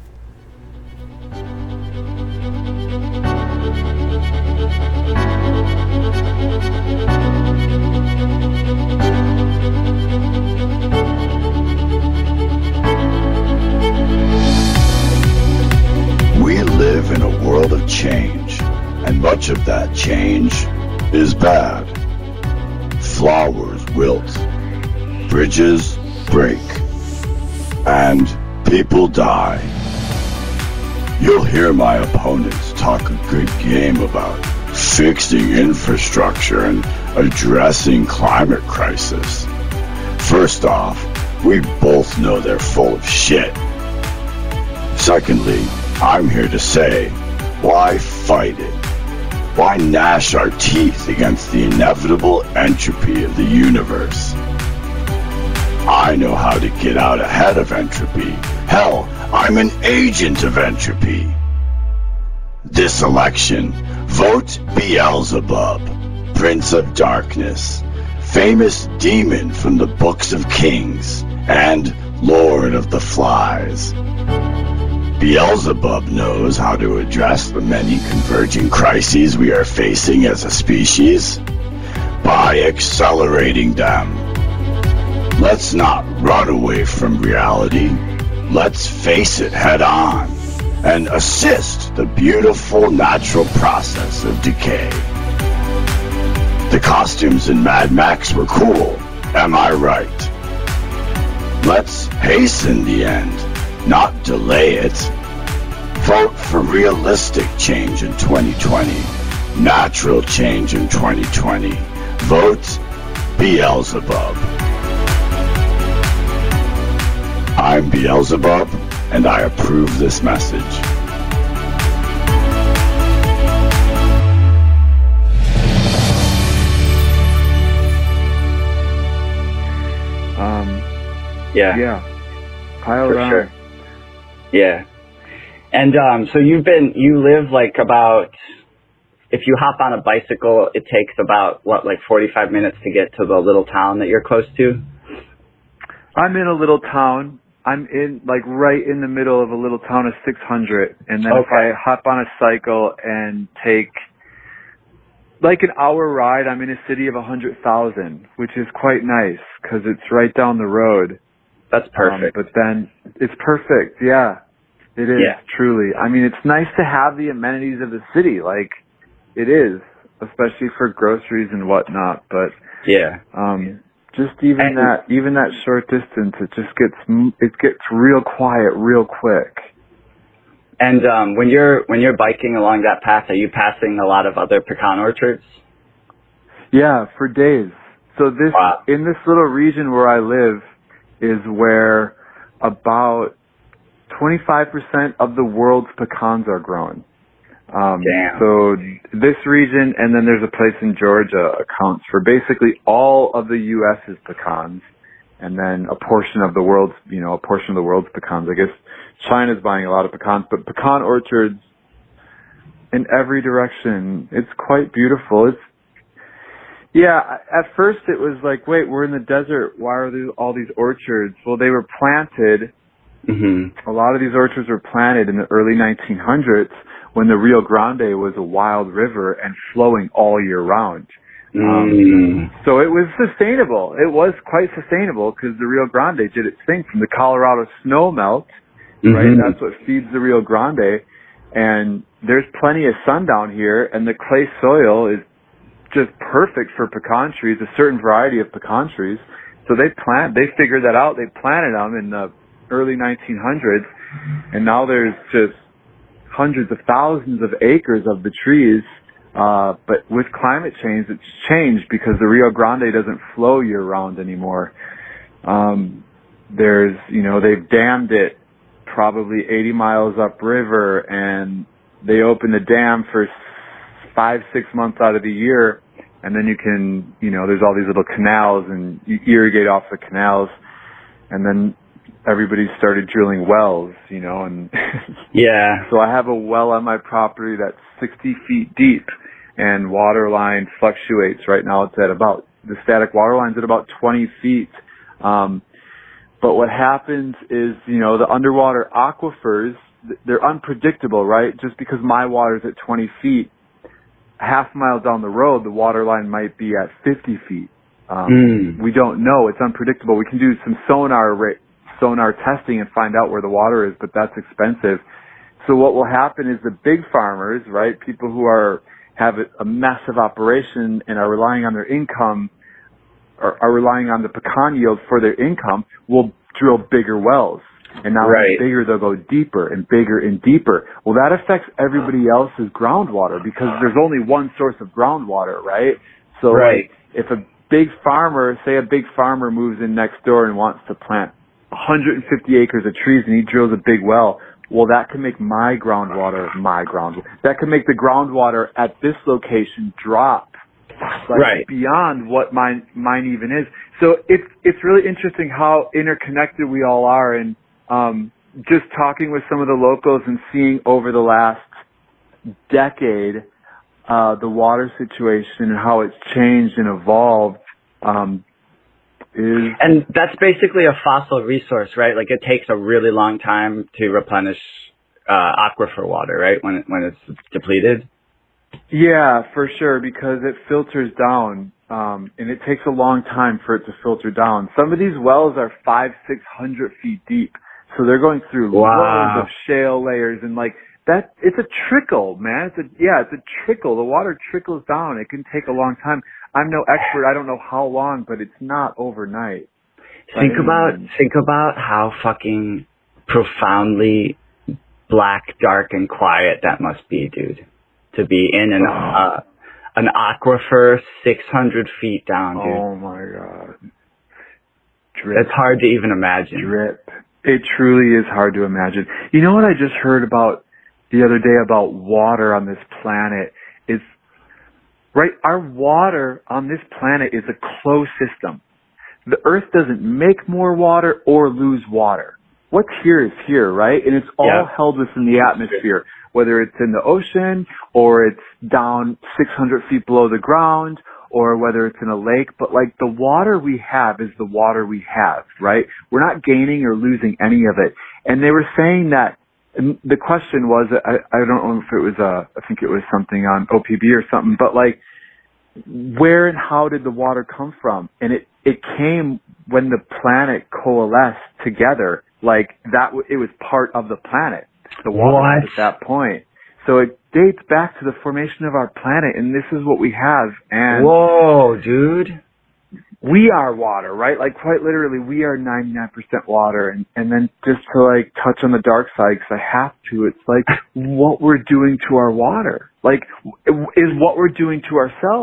We live in a world of change, and much of that change is bad. Flowers wilt, bridges break, and people die. You'll hear my opponents talk a good game about fixing infrastructure and addressing climate crisis. First off, we both know they're full of shit. Secondly, I'm here to say, why fight it? Why gnash our teeth against the inevitable entropy of the universe? I know how to get out ahead of entropy. Hell, I'm an agent of entropy. This election, vote Beelzebub, Prince of Darkness, famous demon from the books of kings, and Lord of the Flies. Beelzebub knows how to address the many converging crises we are facing as a species by accelerating them. Let's not run away from reality. Let's face it head on and assist the beautiful natural process of decay. The costumes in Mad Max were cool, am I right? Let's hasten the end, not delay it. Vote for realistic change in 2020. Natural change in 2020. Vote Beelzebub. I'm Beelzebub, and I approve this message. Yeah. Pile for around. sure. Yeah. And so you live like about, if you hop on a bicycle, it takes about, 45 minutes to get to the little town that you're close to? I'm in a little town. I'm in, right in the middle of a little town of 600. And then if I hop on a cycle and take, an hour ride, I'm in a city of 100,000, which is quite nice because it's right down the road. That's perfect. But then it's perfect, yeah. It is, truly. I mean, it's nice to have the amenities of the city, it is, especially for groceries and whatnot. But just even that short distance, it gets real quiet real quick. And when you're biking along that path, are you passing a lot of other pecan orchards? Yeah, for days. So in this little region where I live is where about 25% of the world's pecans are grown. Damn. So this region, and then there's a place in Georgia, accounts for basically all of the U.S.'s pecans, and then a portion of the world's pecans. I guess China's buying a lot of pecans, but pecan orchards in every direction. It's quite beautiful. At first it was like, wait, we're in the desert. Why are there all these orchards? Well, they were planted. Mm-hmm. A lot of these orchards were planted in the early 1900s when the Rio Grande was a wild river and flowing all year round. So it was sustainable. It was quite sustainable because the Rio Grande did its thing from the Colorado snow melt, right? That's what feeds the Rio Grande. And there's plenty of sun down here, and the clay soil is just perfect for pecan trees, a certain variety of pecan trees. So they figured that out. They planted them in the early 1900s, and now there's just hundreds of thousands of acres of the trees. But with climate change, it's changed because the Rio Grande doesn't flow year round anymore. They've dammed it probably 80 miles upriver, and they open the dam for 5-6 months out of the year, and then you can, there's all these little canals, and you irrigate off the canals, and then everybody started drilling wells, and yeah. So I have a well on my property that's 60 feet deep, and water line fluctuates. Right now it's at the static water line's at about 20 feet. But what happens is, the underwater aquifers, they're unpredictable, right? Just because my water's at 20 feet, half a mile down the road, the water line might be at 50 feet. We don't know. It's unpredictable. We can do some sonar testing and find out where the water is, but that's expensive. So what will happen is the big farmers, right, people who have a massive operation and are relying on their income, are relying on the pecan yield for their income, will drill bigger wells. And now as bigger, they'll go deeper and bigger and deeper. Well, that affects everybody else's groundwater because there's only one source of groundwater, right? So like, if a big farmer moves in next door and wants to plant 150 acres of trees and he drills a big well, well, that can make that can make the groundwater at this location drop beyond what mine even is. So it's really interesting how interconnected we all are, and just talking with some of the locals and seeing over the last decade the water situation and how it's changed and evolved. And that's basically a fossil resource, right? Like it takes a really long time to replenish aquifer water, right? When it's depleted. Yeah, for sure, because it filters down, and it takes a long time for it to filter down. Some of these wells are 500-600 feet deep, so they're going through loads of shale layers, and like that. It's a trickle, man. It's a trickle. The water trickles down. It can take a long time. I'm no expert. I don't know how long, but it's not overnight. Think about how fucking profoundly black, dark, and quiet that must be, dude. To be in an aquifer 600 feet down, dude. Oh my God. Drip. It's hard to even imagine. Drip. It truly is hard to imagine. You know what I just heard about the other day about water on this planet is, right, our water on this planet is a closed system. The Earth doesn't make more water or lose water. What's here is here, right? And it's all held within the atmosphere, whether it's in the ocean or it's down 600 feet below the ground or whether it's in a lake. But like the water we have is the water we have, right? We're not gaining or losing any of it. And they were saying that, and the question was, I don't know if it was, I think it was something on OPB or something, but like, where and how did the water come from? And it came when the planet coalesced together. Like that, it was part of the planet. The water was at that point. So it dates back to the formation of our planet, and this is what we have. And whoa, dude. We are water, right? Like quite literally, we are 99% water. And then just to like touch on the dark side, because I have to, it's like what we're doing to our water, like is what we're doing to ourselves.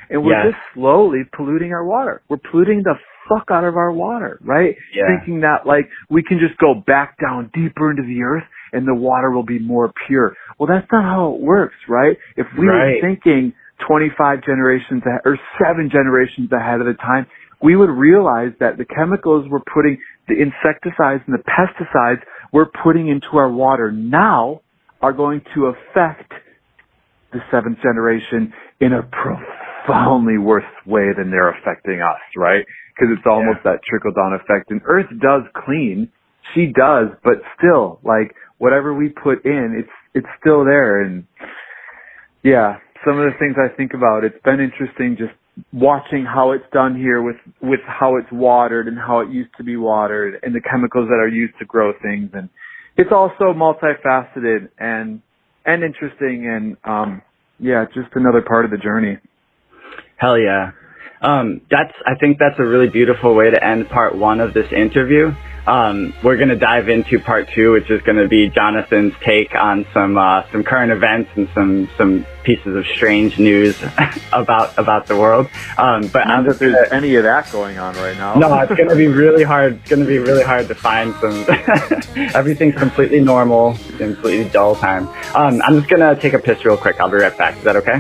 And we're Yes. just slowly polluting our water. We're polluting the fuck out of our water, right? Yeah. Thinking that like we can just go back down deeper into the earth and the water will be more pure. Well, that's not how it works, right? If we were Right. thinking 25 generations ahead, or 7 generations ahead of the time, we would realize that the chemicals we're putting, the insecticides and the pesticides we're putting into our water now are going to affect the 7th generation in a profoundly worse way than they're affecting us, right? Because it's almost that trickle-down effect. And Earth does clean. She does, but still, like, whatever we put in, it's still there. And, yeah, some of the things I think about, it's been interesting just watching how it's done here with how it's watered and how it used to be watered and the chemicals that are used to grow things. And it's also multifaceted and interesting and, just another part of the journey. Hell yeah. I think that's a really beautiful way to end part 1 of this interview. We're going to dive into part 2, which is going to be Jonathan's take on some current events and some pieces of strange news about the world. But Not that there's any of that going on right now. No, it's going to be really hard. It's going to be really hard to find some. Everything's completely normal, completely dull time. I'm just going to take a piss real quick. I'll be right back. Is that okay?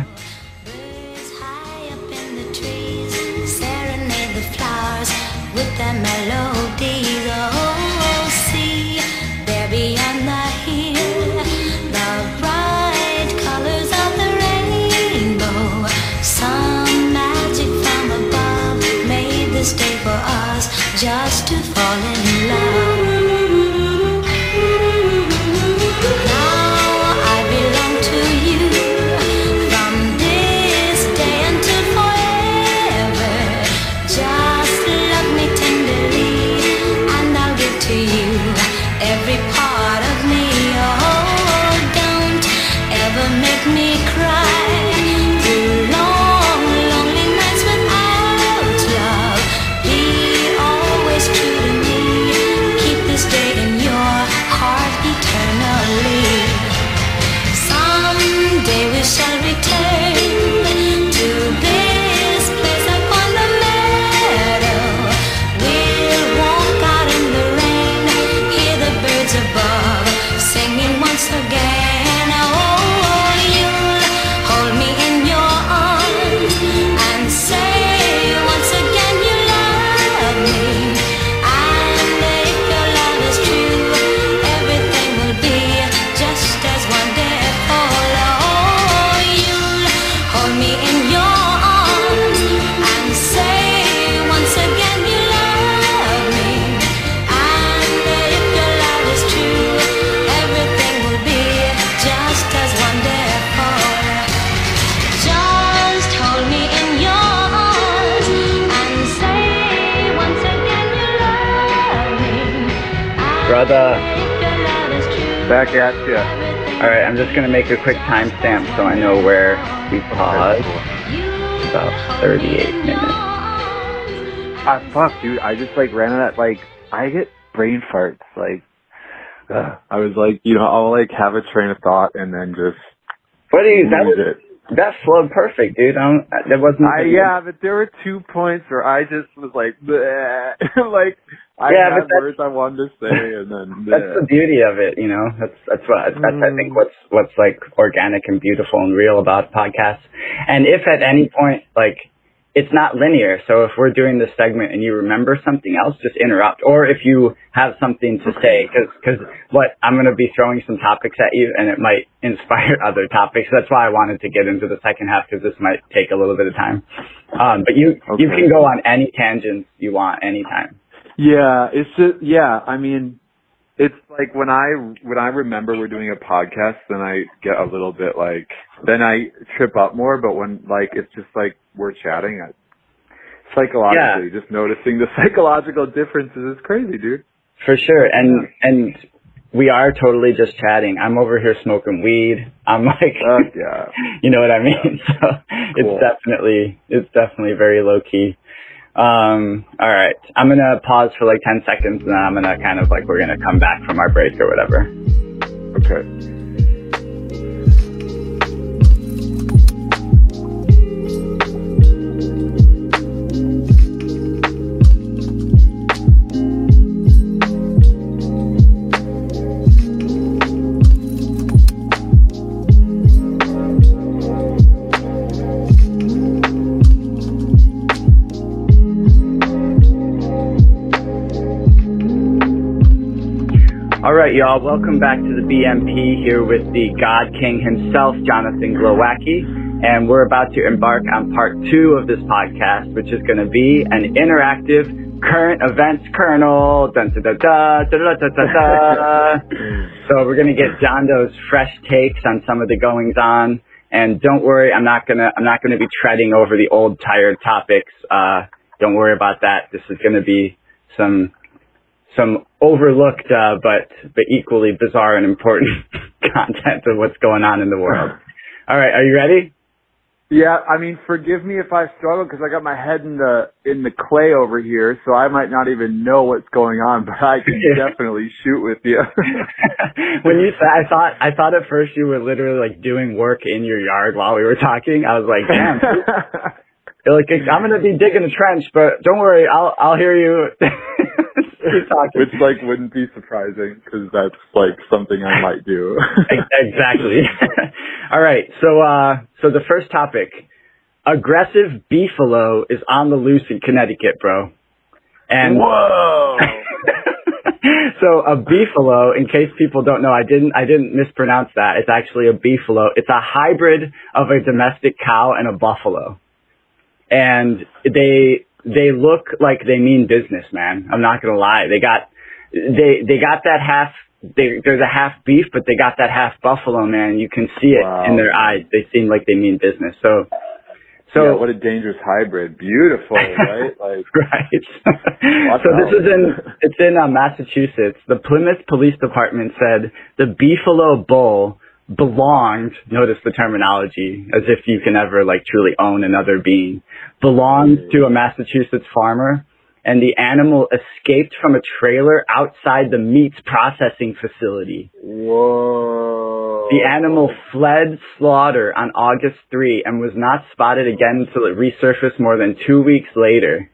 Just to fall in love. Now I belong to you from this day until forever. Just love me tenderly and I'll give to you every part of me. Oh, don't ever make me cry. Through long, lonely nights without love. True to me, keep this day in your heart eternally. Someday we shall return to this place upon the meadow. We'll walk out in the rain, hear the birds above singing once again. Oh, you'll hold me in your arms and say once again you love me. Brother. Back at you. All right, I'm just going to make a quick timestamp so I know where we paused. About 38 minutes. Fuck, dude. I just, ran out of that, I get brain farts. I was I'll, have a train of thought and then just What do you, lose it. That flowed perfect, dude. There wasn't. But there were 2 points where I just was bleh. I had words I wanted to say, and then bleh. That's the beauty of it, you know. That's I think what's organic and beautiful and real about podcasts. And if at any point it's not linear, so if we're doing this segment and you remember something else, just interrupt. Or if you have something to say, because I'm going to be throwing some topics at you, and it might inspire other topics. That's why I wanted to get into the second half, because this might take a little bit of time. But you can go on any tangents you want anytime. Yeah, it's just it's like when I remember we're doing a podcast, then I get a little bit then I trip up more. But when it's just we're chatting, psychologically, just noticing the psychological differences is crazy, dude. For sure, and we are totally just chatting. I'm over here smoking weed. I'm you know what I mean? Yeah. So cool. It's definitely very low key. All right. I'm going to pause for 10 seconds, and then I'm going to kind of we're going to come back from our break or whatever. Okay. right, y'all. Welcome back to the BMP here with the God King himself, Jonathan Glowacki. And we're about to embark on part 2 of this podcast, which is going to be an interactive current events kernel. Dun, dun, dun, dun, dun, dun, dun, dun, dun. So we're going to get John Doe's fresh takes on some of the goings on. And don't worry, I'm not gonna be treading over the old tired topics. Don't worry about that. This is gonna be some overlooked but equally bizarre and important content of what's going on in the world. All right, are you ready? Yeah, I mean, forgive me if I struggle because I got my head in the clay over here, so I might not even know what's going on, but I can definitely shoot with you. When you said, I thought at first you were literally like doing work in your yard while we were talking. I was like, damn. You're like, I'm gonna be digging a trench, but don't worry, I'll hear you. Keep talking. Which like wouldn't be surprising because that's like something I might do. Exactly. All right. So the first topic, aggressive beefalo is on the loose in Connecticut, bro. And whoa. So a beefalo, in case people don't know, I didn't mispronounce that. It's actually a beefalo. It's a hybrid of a domestic cow and a buffalo. And they look like they mean business, man. I'm not gonna lie. They got that half. They're the half beef, but they got that half buffalo, man. You can see it in their eyes. They seem like they mean business. So yeah, what a dangerous hybrid. Beautiful, right? Like right. So it's in Massachusetts. The Plymouth Police Department said the beefalo bull belonged, notice the terminology, as if you can ever like truly own another being, belonged to a Massachusetts farmer, and the animal escaped from a trailer outside the meats processing facility. Whoa. The animal fled slaughter on August 3 and was not spotted again until it resurfaced more than 2 weeks later.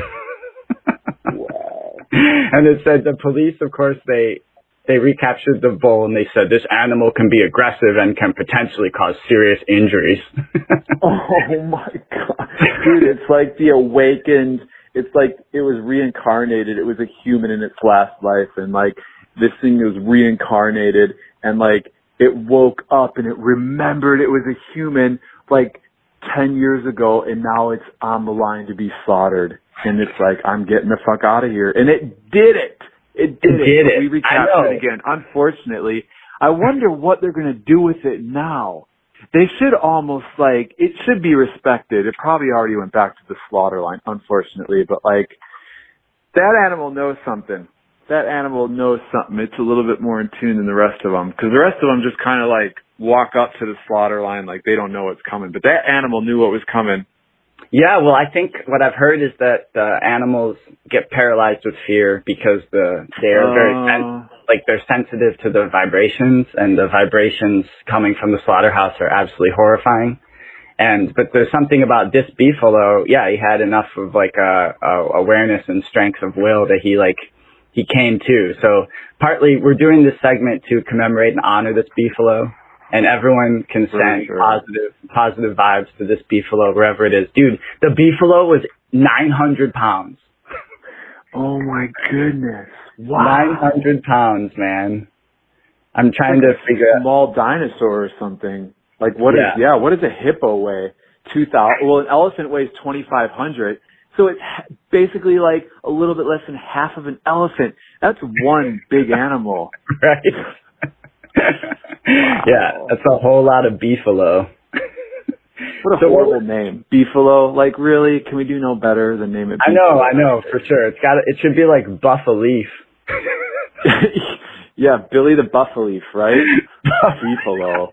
Wow. And it said the police, of course, they recaptured the bull and they said this animal can be aggressive and can potentially cause serious injuries. Oh my God. Dude, it's like the awakened, it's like it was reincarnated. It was a human in its last life, and like this thing was reincarnated and like it woke up and it remembered it was a human like 10 years ago, and now it's on the line to be slaughtered. And it's like, I'm getting the fuck out of here. And it did it. It did it. We recaptured it again. Unfortunately, I wonder what they're going to do with it now. They should almost like, it should be respected. It probably already went back to the slaughter line, unfortunately, but like that animal knows something. That animal knows something. It's a little bit more in tune than the rest of them, because the rest of them just kind of like walk up to the slaughter line like they don't know what's coming. But that animal knew what was coming. Yeah, well, I think what I've heard is that the animals get paralyzed with fear because they are they're sensitive to the vibrations, and the vibrations coming from the slaughterhouse are absolutely horrifying. But there's something about this beefalo. Yeah, he had enough of like a awareness and strength of will that he came to. So partly we're doing this segment to commemorate and honor this beefalo. And everyone can send positive vibes to this beefalo wherever it is. Dude, the beefalo was 900 pounds. Oh my goodness. Wow. 900 pounds, man. I'm trying to figure out. Small dinosaur or something. Like what does a hippo weigh? 2,000. Well, an elephant weighs 2,500. So it's basically like a little bit less than half of an elephant. That's one big animal. Right. Wow. Yeah, that's a whole lot of beefalo. What a horrible name, beefalo. Like, really? Can we do no better than name it beefalo? I know, for sure. It should be like Buffaleaf. Yeah, Billy the Buffaleaf, right? Beefalo.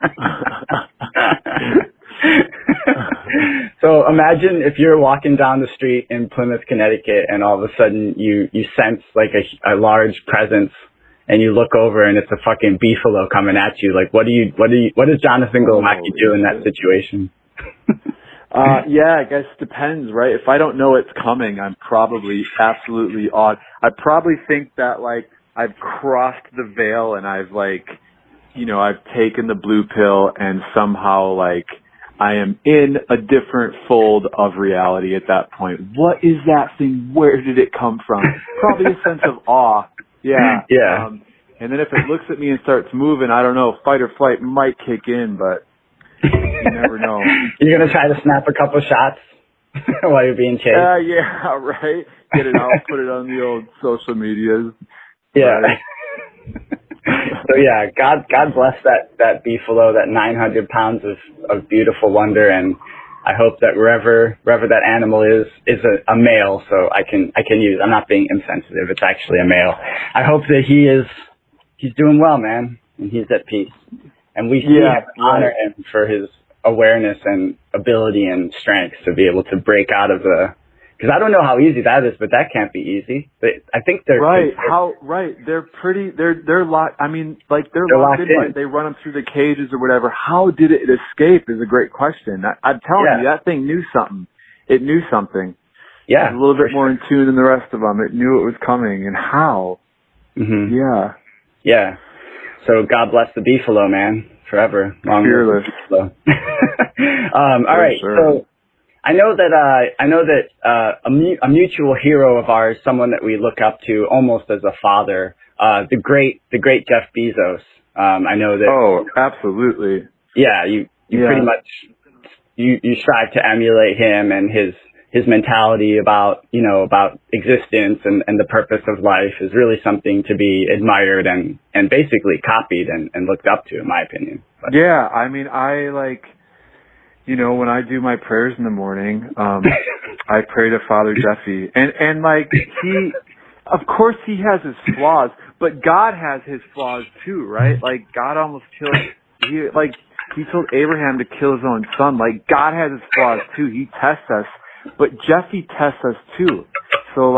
So imagine if you're walking down the street in Plymouth, Connecticut, and all of a sudden you sense like a large presence. And you look over and it's a fucking beefalo coming at you. Like, what does Jonathan Glowacki do in that situation? Yeah, I guess it depends, right? If I don't know it's coming, I'm probably absolutely odd. I probably think that like I've crossed the veil and I've like, I've taken the blue pill and somehow like I am in a different fold of reality at that point. What is that thing? Where did it come from? Probably a sense of awe. Yeah. Yeah. And then if it looks at me and starts moving, I don't know, fight or flight might kick in, but you never know. You're going to try to snap a couple shots while you're being chased? Yeah, right. Get it out, put it on the old social medias. Yeah. Right. So yeah, God bless that beefalo, that 900 pounds of beautiful wonder, and I hope that wherever that animal is a male, so I can use. I'm not being insensitive. It's actually a male. I hope that he's doing well, man, and he's at peace. And we honor him for his awareness and ability and strength to be able to break out of because I don't know how easy that is, but that can't be easy. But I think they're they're pretty. They're locked. I mean, like they're locked in. Right? They run them through the cages or whatever. How did it escape? Is a great question. I'm telling you, that thing knew something. It knew something. Yeah, it was a little bit more in tune than the rest of them. It knew it was coming, and how. Mm-hmm. Yeah. Yeah. So God bless the beefalo, man, forever. Long Fearless. All right. So I know that a mutual hero of ours, someone that we look up to almost as a father, the great Jeff Bezos. I know that. Oh, absolutely. Yeah, you pretty much you strive to emulate him and his mentality about existence and the purpose of life is really something to be admired and basically copied and looked up to, in my opinion. But. Yeah, I mean, I when I do my prayers in the morning, I pray to Father Jeffy, and like of course he has his flaws, but God has his flaws too, right? Like God almost killed, he told Abraham to kill his own son. Like God has his flaws too. He tests us. But Jeffy tests us too. So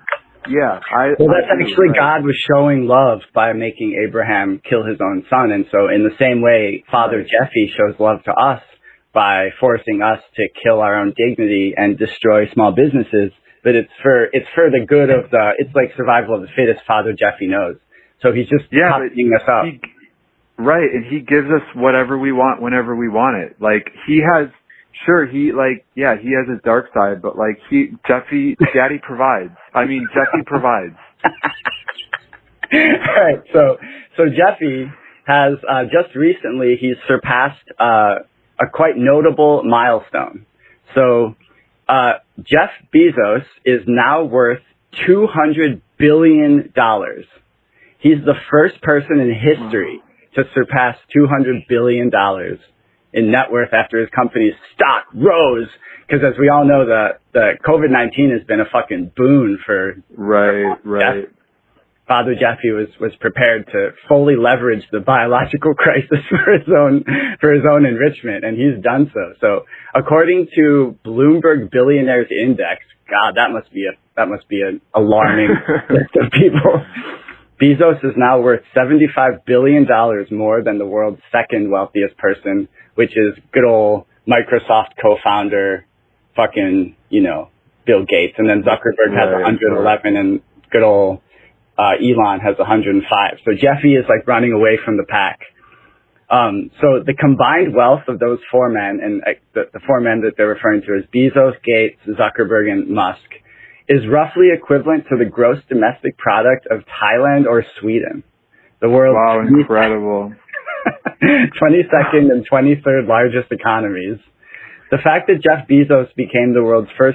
that's actually God was showing love by making Abraham kill his own son. And so in the same way, Father Jeffy shows love to us by forcing us to kill our own dignity and destroy small businesses. But it's for the good of it's like survival of the fittest. Father Jeffy knows. So he's just toughening us up. And he gives us whatever we want whenever we want it. Like he has. Sure, he has his dark side, but Daddy provides. I mean, Jeffy provides. All right, so Jeffy has just recently he's surpassed a quite notable milestone. So Jeff Bezos is now worth $200 billion. He's the first person in history to surpass $200 billion. In net worth after his company's stock rose, because as we all know, the COVID-19 has been a fucking boon for right. Father Jeffy was prepared to fully leverage the biological crisis for his own enrichment, and he's done so. So according to Bloomberg Billionaires Index, God, that must be an alarming list of people. Bezos is now worth $75 billion more than the world's second wealthiest person, which is good old Microsoft co-founder, fucking, Bill Gates. And then Zuckerberg has 111 and good old Elon has 105. So Jeffy is like running away from the pack. So the combined wealth of those four men, and the four men that they're referring to as Bezos, Gates, Zuckerberg, and Musk, is roughly equivalent to the gross domestic product of Thailand or Sweden. The world's incredible. 22nd and 23rd largest economies. The fact that Jeff Bezos became the world's first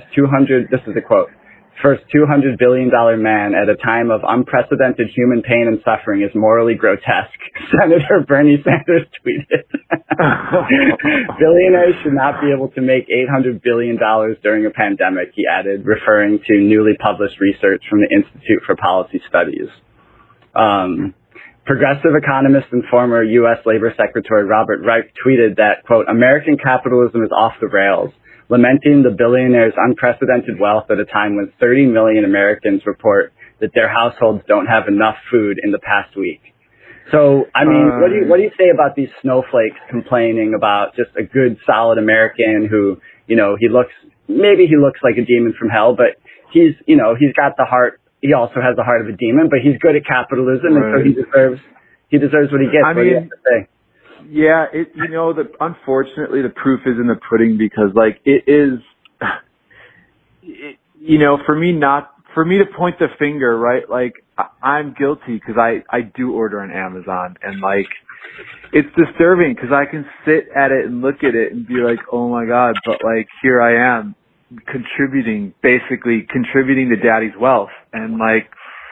$200 billion man at a time of unprecedented human pain and suffering is morally grotesque, Senator Bernie Sanders tweeted. Billionaires should not be able to make $800 billion during a pandemic, he added, referring to newly published research from the Institute for Policy Studies. Progressive economist and former U.S. Labor Secretary Robert Reich tweeted that, quote, American capitalism is off the rails, lamenting the billionaires' unprecedented wealth at a time when 30 million Americans report that their households don't have enough food in the past week. So, I mean, what do you say about these snowflakes complaining about just a good, solid American who, he looks like a demon from hell, but he's got the heart. He also has the heart of a demon, but he's good at capitalism, and so he deserves what he gets. What do you have to say? Yeah, unfortunately the proof is in the pudding, because it is, for me not for me to point the finger, right? Like I'm guilty because I do order on Amazon, and like it's disturbing because I can sit at it and look at it and be like, oh my God, but like here I am basically contributing to daddy's wealth. And like,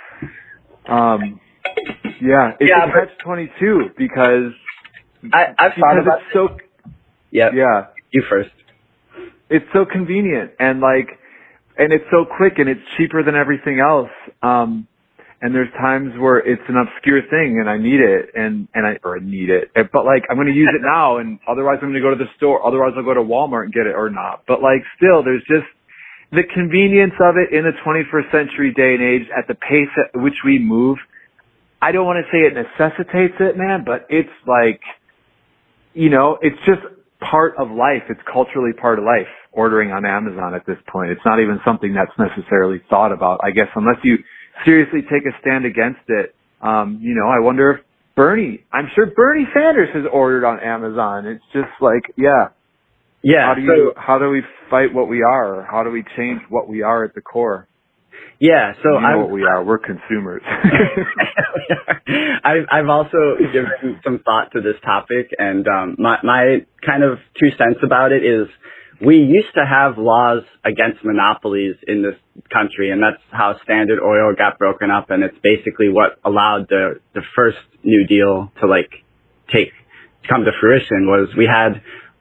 yeah, it's a catch-22 because I've thought about it's so, yeah, you first. It's so convenient and like, and it's so quick and it's cheaper than everything else. And there's times where it's an obscure thing and I need it and I need it, but like I'm going to use it now and otherwise I'm going to go to the store. Otherwise I'll go to Walmart and get it or not. But like still there's just the convenience of it in the 21st century day and age at the pace at which we move. I don't want to say it necessitates it, man, but it's like, you know, it's just part of life. It's culturally part of life, ordering on Amazon at this point. It's not even something that's necessarily thought about, I guess, unless you seriously take a stand against it. You know, I wonder if I'm sure Bernie Sanders has ordered on Amazon. It's just like, yeah. How do we fight what we are? Or how do we change what we are at the core? Yeah, so you know what we are. We're consumers. I've also given some thought to this topic, and my kind of 2 cents about it is we used to have laws against monopolies in this country, and that's how Standard Oil got broken up, and it's basically what allowed the first New Deal to like come to fruition. Was we had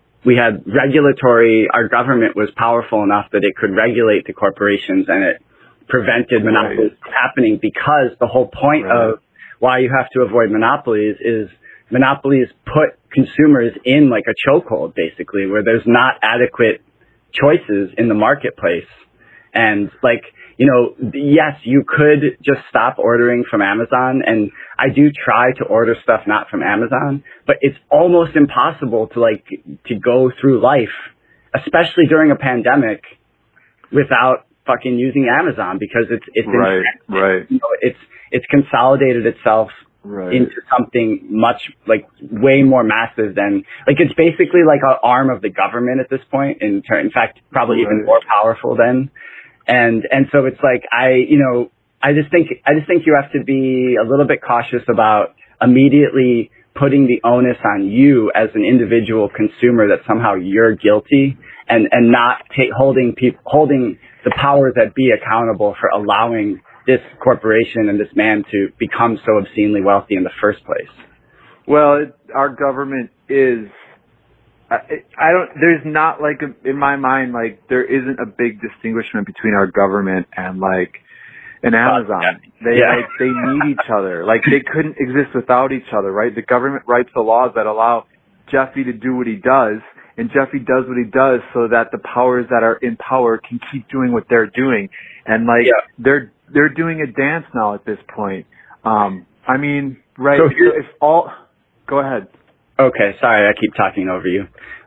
regulatory, our government was powerful enough that it could regulate the corporations, and it prevented monopolies from happening, because the whole point of why you have to avoid monopolies is monopolies put consumers in like a chokehold, basically, where there's not adequate choices in the marketplace. And like, you know, yes, you could just stop ordering from Amazon, and I do try to order stuff not from Amazon, but it's almost impossible to go through life, especially during a pandemic, without fucking using Amazon, because it's right. You know, it's consolidated itself into something much like way more massive than like it's basically like an arm of the government at this point. In fact, probably even more powerful than. And so it's like I just think you have to be a little bit cautious about immediately putting the onus on you as an individual consumer that somehow you're guilty, and not holding the powers that be accountable for allowing this corporation and this man to become so obscenely wealthy in the first place. Well, our government is, there's not like, in my mind, like there isn't a big distinguishment between our government and like an Amazon. They need each other. Like they couldn't exist without each other, right? The government writes the laws that allow Jeffy to do what he does, and Jeffy does what he does so that the powers that are in power can keep doing what they're doing. And like they're doing a dance now at this point. I mean, right. So go ahead. Okay. Sorry. I keep talking over you.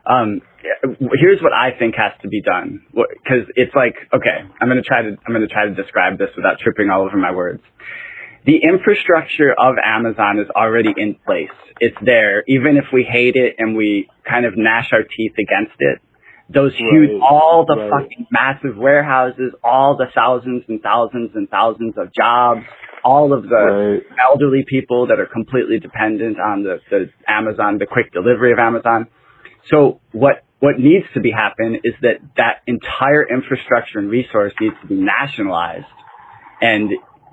Here's what I think has to be done. Cause it's like, okay, I'm going to try to describe this without tripping all over my words. The infrastructure of Amazon is already in place. It's there. Even if we hate it and we kind of gnash our teeth against it, those huge, all the fucking massive warehouses, all the thousands and thousands and thousands of jobs, all of the elderly people that are completely dependent on the Amazon, the quick delivery of Amazon. So what needs to happen is that entire infrastructure and resource needs to be nationalized, and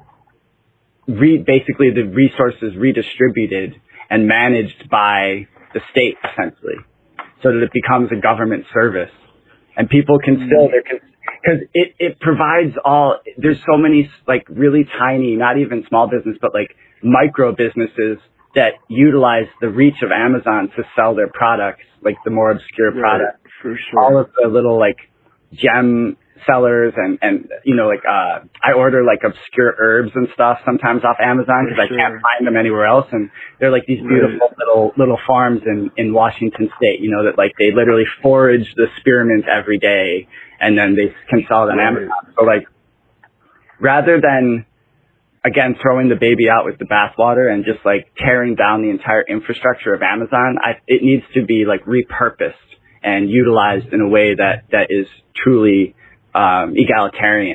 basically the resources redistributed and managed by the state, essentially, so that it becomes a government service, and people can still, because it provides there's so many like really tiny, not even small business, but like micro businesses that utilize the reach of Amazon to sell their products, like the more obscure products. For sure. All of the little like gem sellers and you know, like I order like obscure herbs and stuff sometimes off Amazon because I can't find them anywhere else, and they're like these beautiful little farms in Washington State, you know, that like they literally forage the spearmint every day and then they can sell it on Amazon. So like, rather than again throwing the baby out with the bathwater and just like tearing down the entire infrastructure of Amazon, it needs to be like repurposed and utilized in a way that is truly egalitarian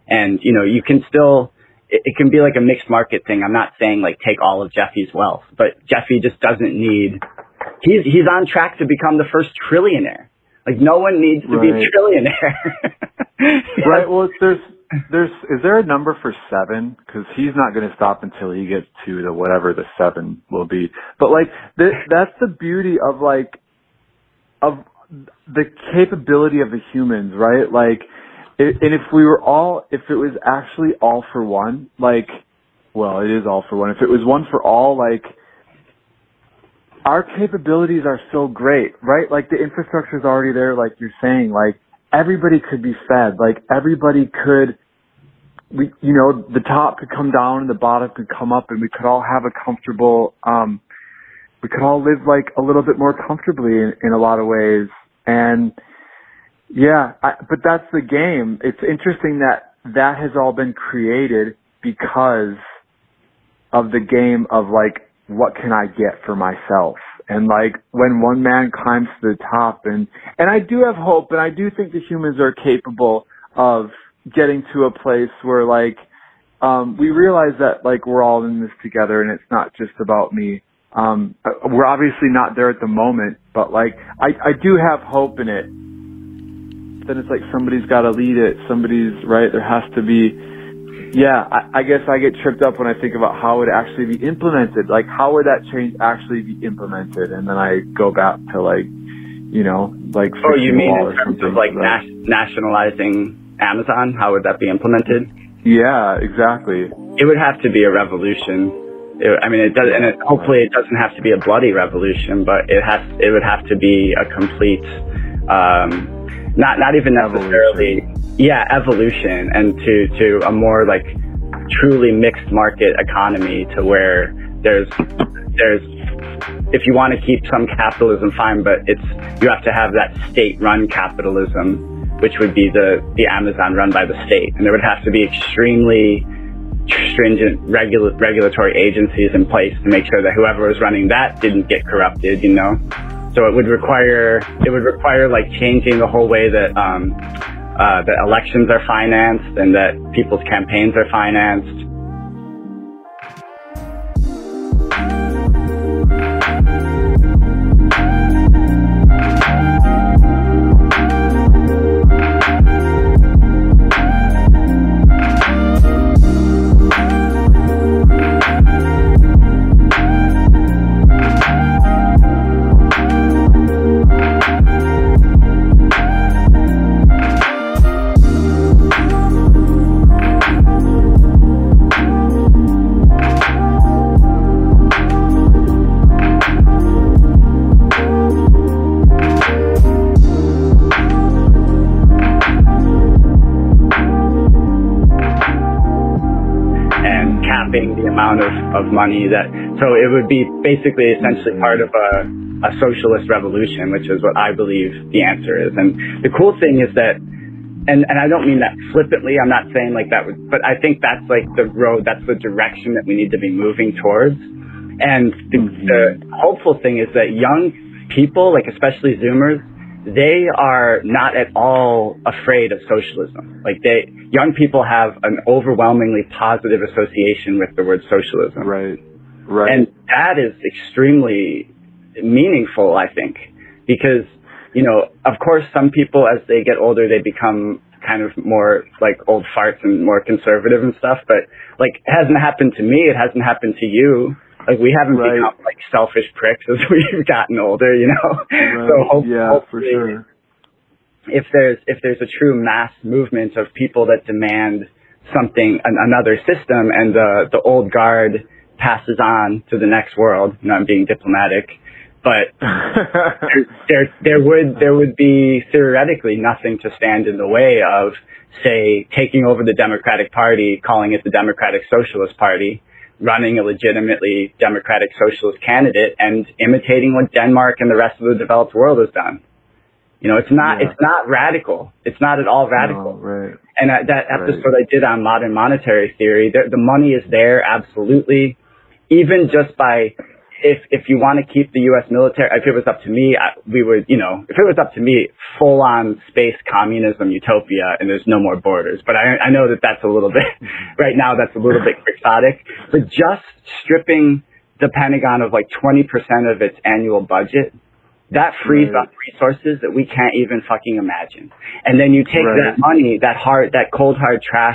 And, you know, you can still, it can be like a mixed market thing. I'm not saying like take all of Jeffy's wealth, but Jeffy just doesn't need, he's on track to become the first trillionaire. Like no one needs to be a trillionaire. Right. Well, is there a number for 7? Cause he's not going to stop until he gets to the whatever the 7 will be. But like, that's the beauty of like, of the capability of the humans, right? Like, and if it was actually all for one, like, well, it is all for one. If it was one for all, like, our capabilities are so great, right? Like, the infrastructure is already there, like you're saying. Like, everybody could be fed. Like, everybody could, you know, the top could come down and the bottom could come up, and we could all have a comfortable, we could all live, like, a little bit more comfortably in a lot of ways. And, yeah, but that's the game. It's interesting that has all been created because of the game of, like, what can I get for myself? And, like, when one man climbs to the top, and I do have hope, and I do think the humans are capable of getting to a place where, like, we realize that, like, we're all in this together, and it's not just about me. We're obviously not there at the moment, but, like, I do have hope in it. Then it's like somebody's got to lead it. Somebody's, right, there has to be, yeah, I guess I get tripped up when I think about how it would actually be implemented. Like, how would that change actually be implemented? And then I go back to, like, you know, like, oh, you mean in terms of, like, nationalizing Amazon? How would that be implemented? Yeah, exactly. It would have to be a revolution. Hopefully it doesn't have to be a bloody revolution, but it would have to be a complete, not even necessarily, evolution, and to a more like truly mixed market economy, to where there's if you want to keep some capitalism, fine, but you have to have that state-run capitalism, which would be the Amazon run by the state, and there would have to be extremely stringent regulatory agencies in place to make sure that whoever was running that didn't get corrupted, you know. So it would require like changing the whole way that that elections are financed and that people's campaigns are financed. The amount of money so it would be basically essentially part of a socialist revolution, which is what I believe the answer is. And the cool thing is that, and I don't mean that flippantly, I'm not saying like that but I think that's like the road, that's the direction that we need to be moving towards. And the hopeful thing is that young people, like especially Zoomers, they are not at all afraid of socialism. Like young people have an overwhelmingly positive association with the word socialism. Right. And that is extremely meaningful, I think, because, you know, of course, some people, as they get older, they become kind of more like old farts and more conservative and stuff. But like, it hasn't happened to me. It hasn't happened to you. Like, we haven't become like selfish pricks as we've gotten older, you know? Right. So hopefully, for sure. If there's a true mass movement of people that demand something, another system, and the old guard passes on to the next world, you know, I'm being diplomatic, but there would be theoretically nothing to stand in the way of, say, taking over the Democratic Party, calling it the Democratic Socialist Party, running a legitimately democratic socialist candidate, and imitating what Denmark and the rest of the developed world has done. You know, it's not radical. It's not at all radical. No, right. And that episode I did on modern monetary theory, the money is there, absolutely. Even just by if you want to keep the U.S. military, if it was up to me, we would, if it was up to me, full on space communism utopia, and there's no more borders. But I know that that's a little bit, right now that's a little bit quixotic. But just stripping the Pentagon of like 20% of its annual budget, that frees up resources that we can't even fucking imagine. And then you take that money, that cold hard cash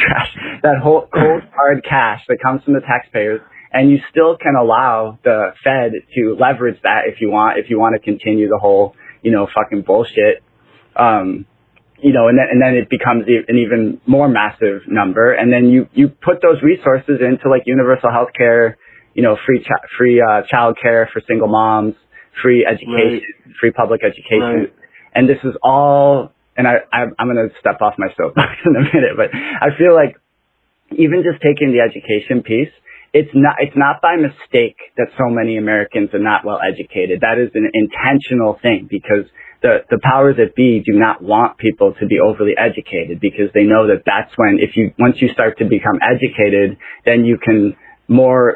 that comes from the taxpayers, and you still can allow the Fed to leverage that if you want to continue the whole, fucking bullshit. And then it becomes an even more massive number. And then you put those resources into like universal health care, free child care for single moms, free education, free public education. And this is all, and I'm going to step off my soapbox in a minute, but I feel like even just taking the education piece, it's not by mistake that so many Americans are not well educated. That is an intentional thing, because the powers that be do not want people to be overly educated, because they know that that's when, once you start to become educated, then you can more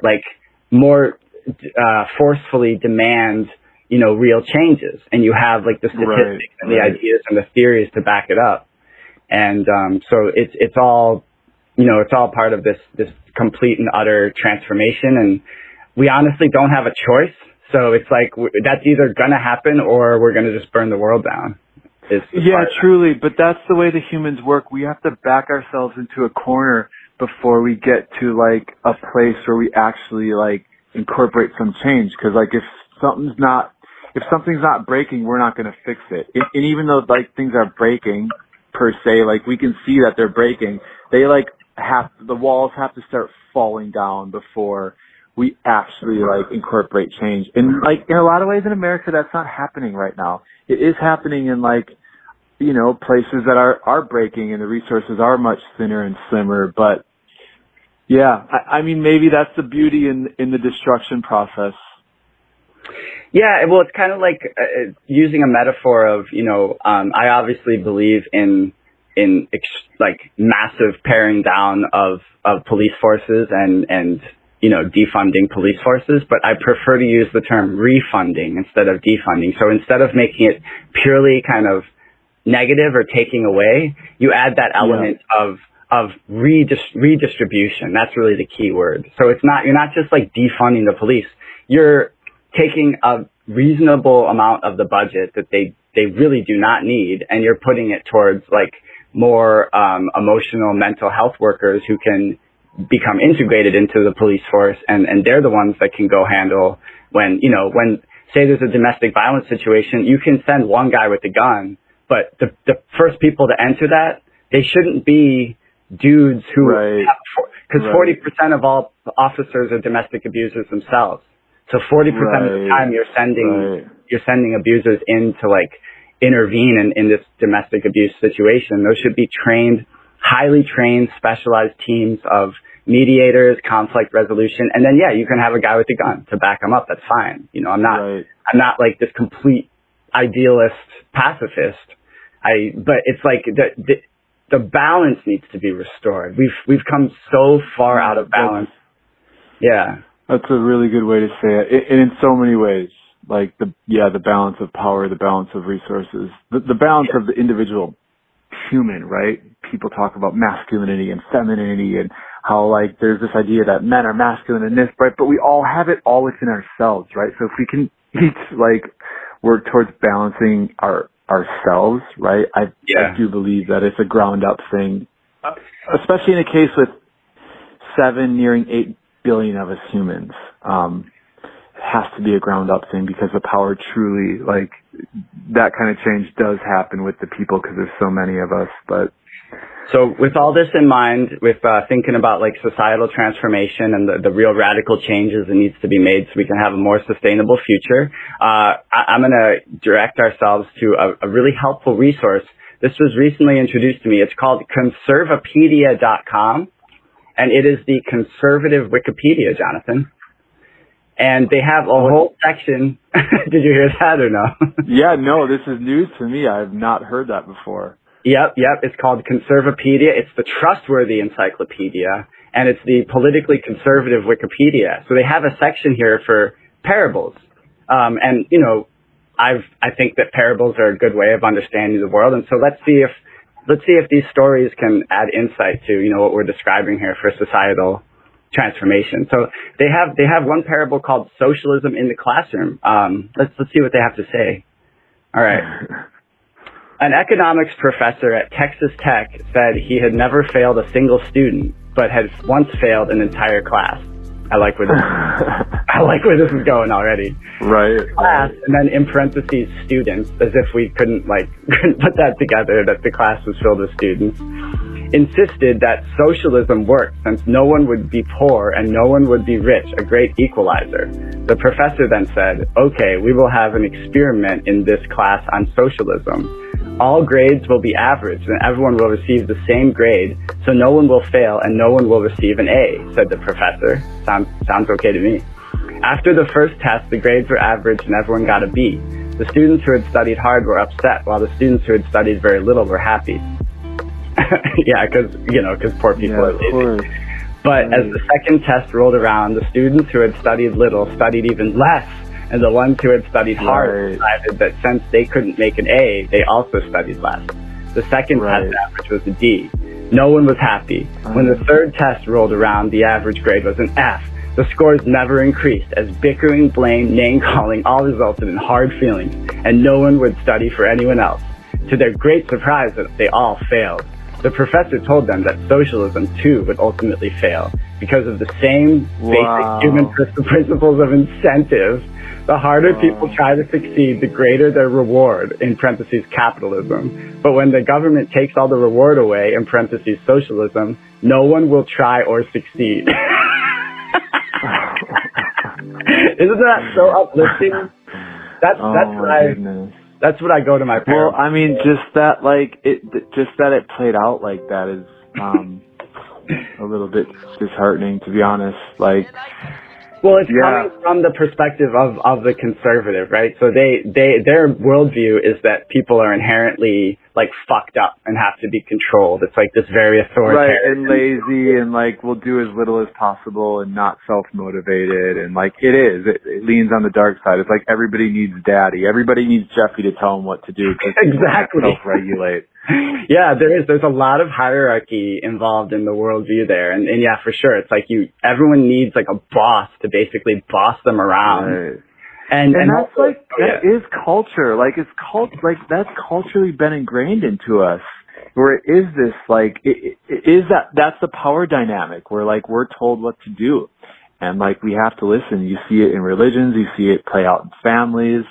forcefully demand, real changes, and you have like the statistics and the ideas and the theories to back it up. And so it's all, it's all part of this complete and utter transformation, and we honestly don't have a choice. So it's like that's either going to happen or we're going to just burn the world down. Yeah, truly. But that's the way the humans work. We have to back ourselves into a corner before we get to like a place where we actually like incorporate some change. Because like if something's not breaking, we're not going to fix it. And even though like things are breaking per se, like we can see that they're breaking, they like the walls have to start falling down before we actually like incorporate change. And like in a lot of ways in America, that's not happening right now. It is happening in like, places that are breaking and the resources are much thinner and slimmer. But yeah, I mean, maybe that's the beauty in the destruction process. Yeah, well, it's kind of like using a metaphor of, I obviously believe in like massive paring down of police forces and defunding police forces, but I prefer to use the term refunding instead of defunding. So instead of making it purely kind of negative or taking away, you add that element of redistribution. That's really the key word. So you're not just like defunding the police. You're taking a reasonable amount of the budget that they really do not need, and you're putting it towards like more emotional mental health workers who can become integrated into the police force, and they're the ones that can go handle when say there's a domestic violence situation, you can send one guy with a gun, but the first people to enter that, they shouldn't be dudes who because 40% of all officers are domestic abusers themselves. So 40% of the time you're sending abusers in to like intervene in this domestic abuse situation. Those should be highly trained, specialized teams of mediators, conflict resolution, and then you can have a guy with a gun to back them up. That's fine. I'm not like this complete idealist pacifist. But it's like the balance needs to be restored. We've come so far out of balance. That's a really good way to say it. And in so many ways, like the balance of power, the balance of resources, the balance of the individual human, right? People talk about masculinity and femininity and how like there's this idea that men are masculine in this, right? But we all have it all within ourselves, right? So if we can each like work towards balancing ourselves, right? I do believe that it's a ground up thing, especially in a case with 7 nearing 8 billion of us humans. It has to be a ground up thing, because the power truly, like, that kind of change does happen with the people because there's so many of us. But so with all this in mind, with thinking about like societal transformation and the real radical changes that needs to be made so we can have a more sustainable future, I'm going to direct ourselves to a really helpful resource. This was recently introduced to me. It's called Conservapedia.com, and it is the conservative Wikipedia, Jonathan. And they have a whole section. Did you hear that or no? Yeah, no, this is news to me. I have not heard that before. Yep. It's called Conservapedia. It's the trustworthy encyclopedia, and it's the politically conservative Wikipedia. So they have a section here for parables. And, I think that parables are a good way of understanding the world. And so let's see if these stories can add insight to, what we're describing here for societal transformation. So they have one parable called Socialism in the Classroom. Let's see what they have to say. All right. An economics professor at Texas Tech said he had never failed a single student, but had once failed an entire class. I like where this is going already. Right. Class, and then in parentheses, students, as if we couldn't put that together, that the class was filled with students, insisted that socialism worked since no one would be poor and no one would be rich, a great equalizer. The professor then said, okay, we will have an experiment in this class on socialism. All grades will be averaged and everyone will receive the same grade, so no one will fail and no one will receive an A, said the professor. Sounds okay to me. After the first test, the grades were averaged and everyone got a B. The students who had studied hard were upset, while the students who had studied very little were happy. Yeah, because poor people are lazy. But as the second test rolled around, the students who had studied little studied even less, and the ones who had studied hard decided that since they couldn't make an A, they also studied less. The second test average was a D. No one was happy. When the third test rolled around, the average grade was an F. The scores never increased, as bickering, blame, name-calling all resulted in hard feelings, and no one would study for anyone else. To their great surprise, they all failed. The professor told them that socialism, too, would ultimately fail because of the same basic human principles of incentive. The harder people try to succeed, the greater their reward, in parentheses, capitalism. But when the government takes all the reward away, in parentheses, socialism, no one will try or succeed. Isn't that so uplifting? That's what I go to my parents. Well, I mean, just that it played out like that is a little bit disheartening, to be honest. Well, it's coming from the perspective of the conservative, right? So their worldview is that people are inherently fucked up and have to be controlled. It's this very authoritarian. Right, and lazy and will do as little as possible and not self-motivated and it leans on the dark side. It's everybody needs daddy. Everybody needs Jeffy to tell them what to do because exactly. Self-regulate. Yeah, there's a lot of hierarchy involved in the worldview there. And yeah, for sure. It's everyone needs a boss to basically boss them around. Right. And that's that is culture. That's culturally been ingrained into us. Where it is this that's the power dynamic where we're told what to do. And we have to listen. You see it in religions, you see it play out in families,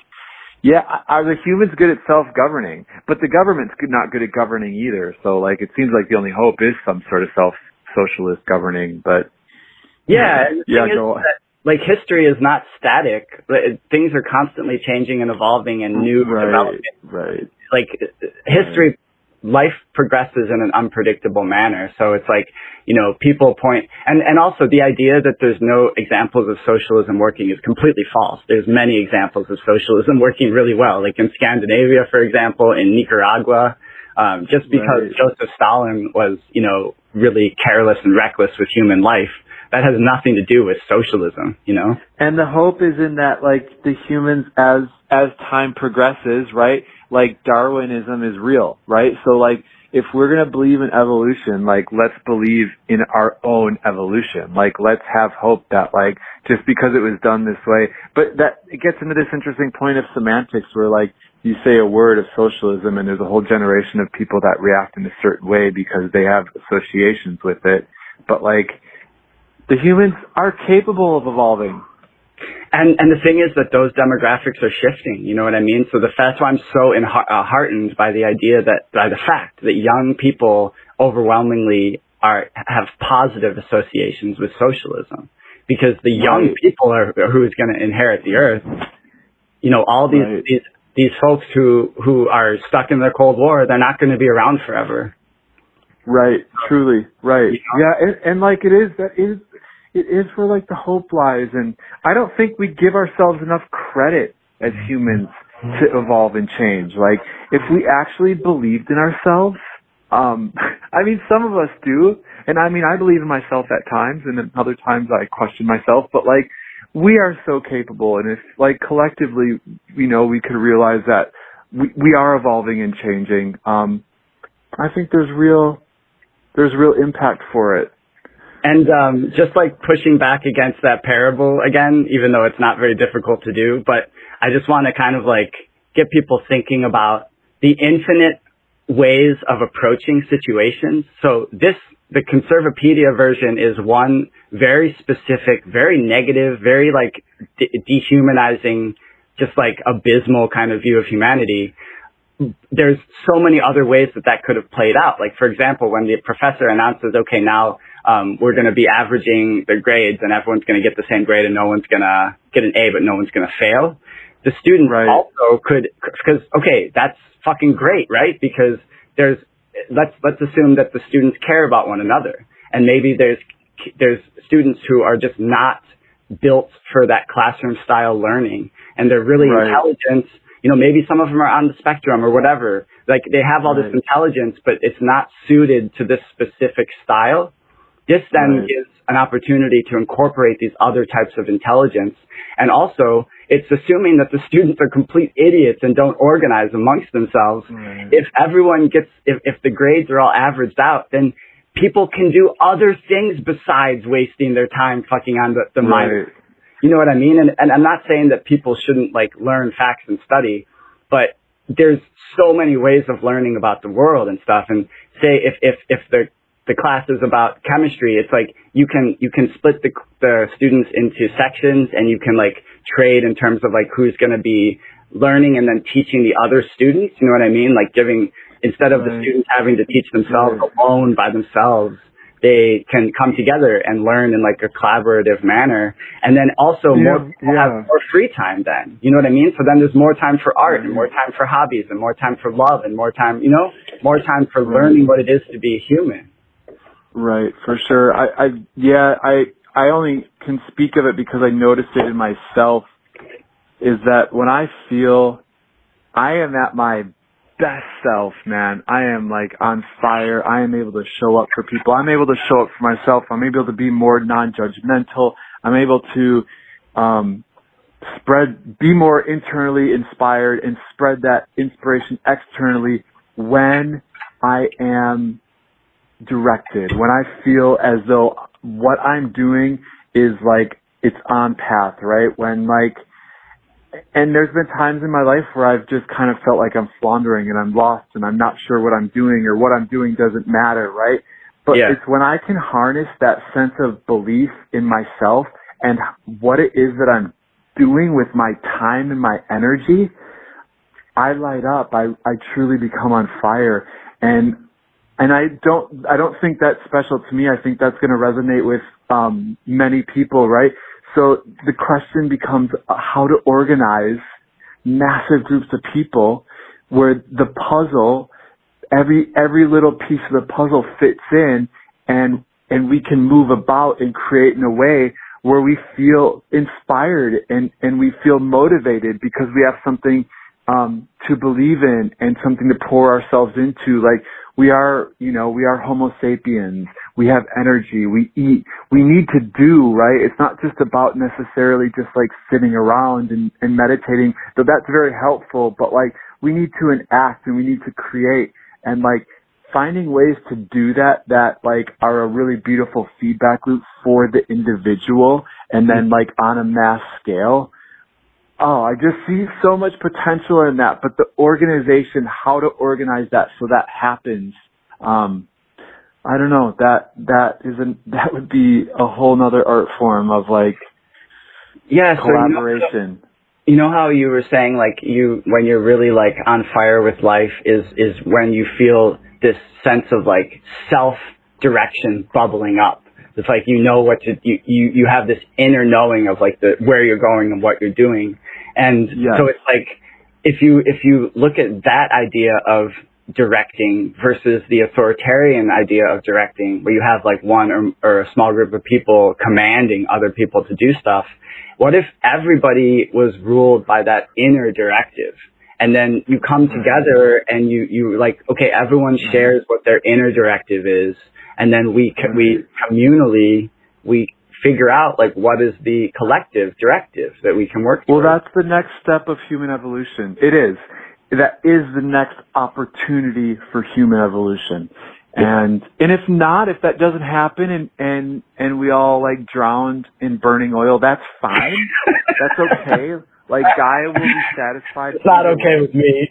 are the humans good at self-governing? But the government's not good at governing either. So it seems the only hope is some sort of self-socialist governing, but go on. History is not static. Things are constantly changing and evolving and new development. Right. History, life progresses in an unpredictable manner. So it's people point, and also the idea that there's no examples of socialism working is completely false. There's many examples of socialism working really well, in Scandinavia, for example, in Nicaragua. Just because Joseph Stalin was, really careless and reckless with human life, that has nothing to do with socialism, And the hope is in that, the humans, as time progresses, right? Darwinism is real, right? So, if we're going to believe in evolution, let's believe in our own evolution. Let's have hope that, just because it was done this way. But that, it gets into this interesting point of semantics where, you say a word of socialism and there's a whole generation of people that react in a certain way because they have associations with it. But, the humans are capable of evolving. And the thing is that those demographics are shifting, you know what I mean? So that's why I'm so heartened by the fact that young people overwhelmingly have positive associations with socialism. Because the young people are who's going to inherit the earth. All these folks who are stuck in their Cold War, they're not going to be around forever. Right, truly, right. Yeah, and it is where the hope lies, and I don't think we give ourselves enough credit as humans to evolve and change. If we actually believed in ourselves, some of us do, and I believe in myself at times, and then other times I question myself, but we are so capable, and if like collectively, we could realize that we are evolving and changing. I think there's real impact for it. And just like pushing back against that parable again, even though it's not very difficult to do, but I just want to kind of like get people thinking about the infinite ways of approaching situations. So the Conservapedia version is one very specific, very negative, very like dehumanizing, just like abysmal kind of view of humanity. There's so many other ways that could have played out. Like, for example, when the professor announces, okay, now we're going to be averaging the grades and everyone's going to get the same grade and no one's going to get an A, but no one's going to fail. The students also could, because, okay, that's fucking great, right? Because let's assume that the students care about one another. And maybe there's students who are just not built for that classroom style learning and they're really intelligent. Maybe some of them are on the spectrum or whatever. Like they have all this intelligence, but it's not suited to this specific style. This then gives an opportunity to incorporate these other types of intelligence. And also, it's assuming that the students are complete idiots and don't organize amongst themselves. If everyone if the grades are all averaged out, then people can do other things besides wasting their time fucking on the mind. You know what I mean? And I'm not saying that people shouldn't like learn facts and study, but there's so many ways of learning about the world and stuff. And say if the class is about chemistry, it's like you can split the students into sections and you can like trade in terms of like who's going to be learning and then teaching the other students. You know what I mean? Like instead of the students having to teach themselves alone by themselves, they can come together and learn in like a collaborative manner. And then also have more free time then. You know what I mean? So then there's more time for art and more time for hobbies and more time for love and more time, more time for learning what it is to be a human. Right, for sure. I only can speak of it because I noticed it in myself, is that when I feel I am at my best self, man, I am like on fire. I am able to show up for people. I'm able to show up for myself. I'm able to be more non-judgmental. I'm able to be more internally inspired and spread that inspiration externally when I am directed, when I feel as though what I'm doing is like it's on path, right? And there's been times in my life where I've just kind of felt like I'm floundering and I'm lost and I'm not sure what I'm doing or what I'm doing doesn't matter, right? But it's when I can harness that sense of belief in myself and what it is that I'm doing with my time and my energy, I light up. I truly become on fire. And I don't think that's special to me. I think that's going to resonate with many people, right? So the question becomes how to organize massive groups of people where the puzzle, every little piece of the puzzle fits in, and we can move about and create in a way where we feel inspired and we feel motivated because we have something to believe in and something to pour ourselves into. Like we are Homo sapiens. We have energy. We eat. We need to do, right? It's not just about necessarily just like sitting around and meditating, though that's very helpful, but like we need to enact and we need to create, and like finding ways to do that like are a really beautiful feedback loop for the individual and then like on a mass scale. Oh, I just see so much potential in that, but the organization, how to organize that so that happens, I don't know, that would be a whole nother art form of like collaboration. So you know how you were saying like when you're really like on fire with life is when you feel this sense of like self-direction bubbling up. It's like what you have this inner knowing of like where you're going and what you're doing. And so it's like if you look at that idea of directing versus the authoritarian idea of directing, where you have like one or a small group of people commanding other people to do stuff, what if everybody was ruled by that inner directive? And then you come together and you like, okay, everyone shares what their inner directive is. And then we communally, we figure out like what is the collective directive that we can work Well, towards. that's the next step of human evolution. It is. That is the next opportunity for human evolution. And if not, if that doesn't happen and we all like drowned in burning oil, that's fine. That's okay. Like Gaia will be satisfied. It's not okay with me.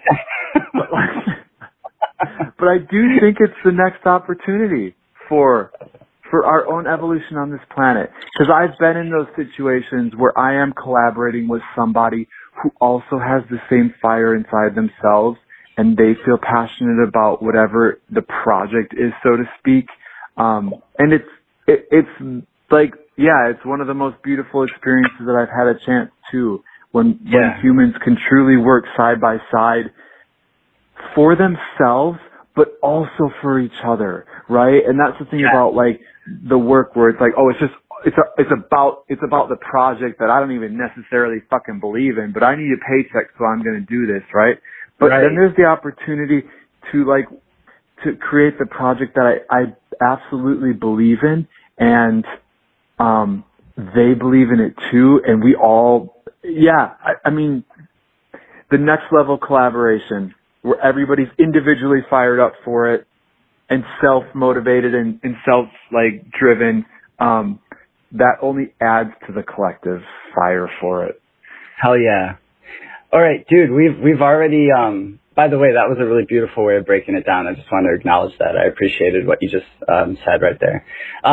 But I do think it's the next opportunity for our own evolution on this planet. Because I've been in those situations where I am collaborating with somebody who also has the same fire inside themselves, and they feel passionate about whatever the project is, so to speak. And it's like, yeah, it's one of the most beautiful experiences that I've had a chance to, when humans can truly work side by side for themselves, but also for each other, right? And that's the thing about like the work where it's like, oh, it's about the project that I don't even necessarily fucking believe in, but I need a paycheck, so I'm going to do this, right? But then there's the opportunity to create the project that I absolutely believe in, and they believe in it too, and we all, I mean, the next level collaboration where everybody's individually fired up for it and self-motivated and self-driven, that only adds to the collective fire for it. Hell yeah. All right, dude, we've already, by the way, that was a really beautiful way of breaking it down. I just wanted to acknowledge that. I appreciated what you just said right there.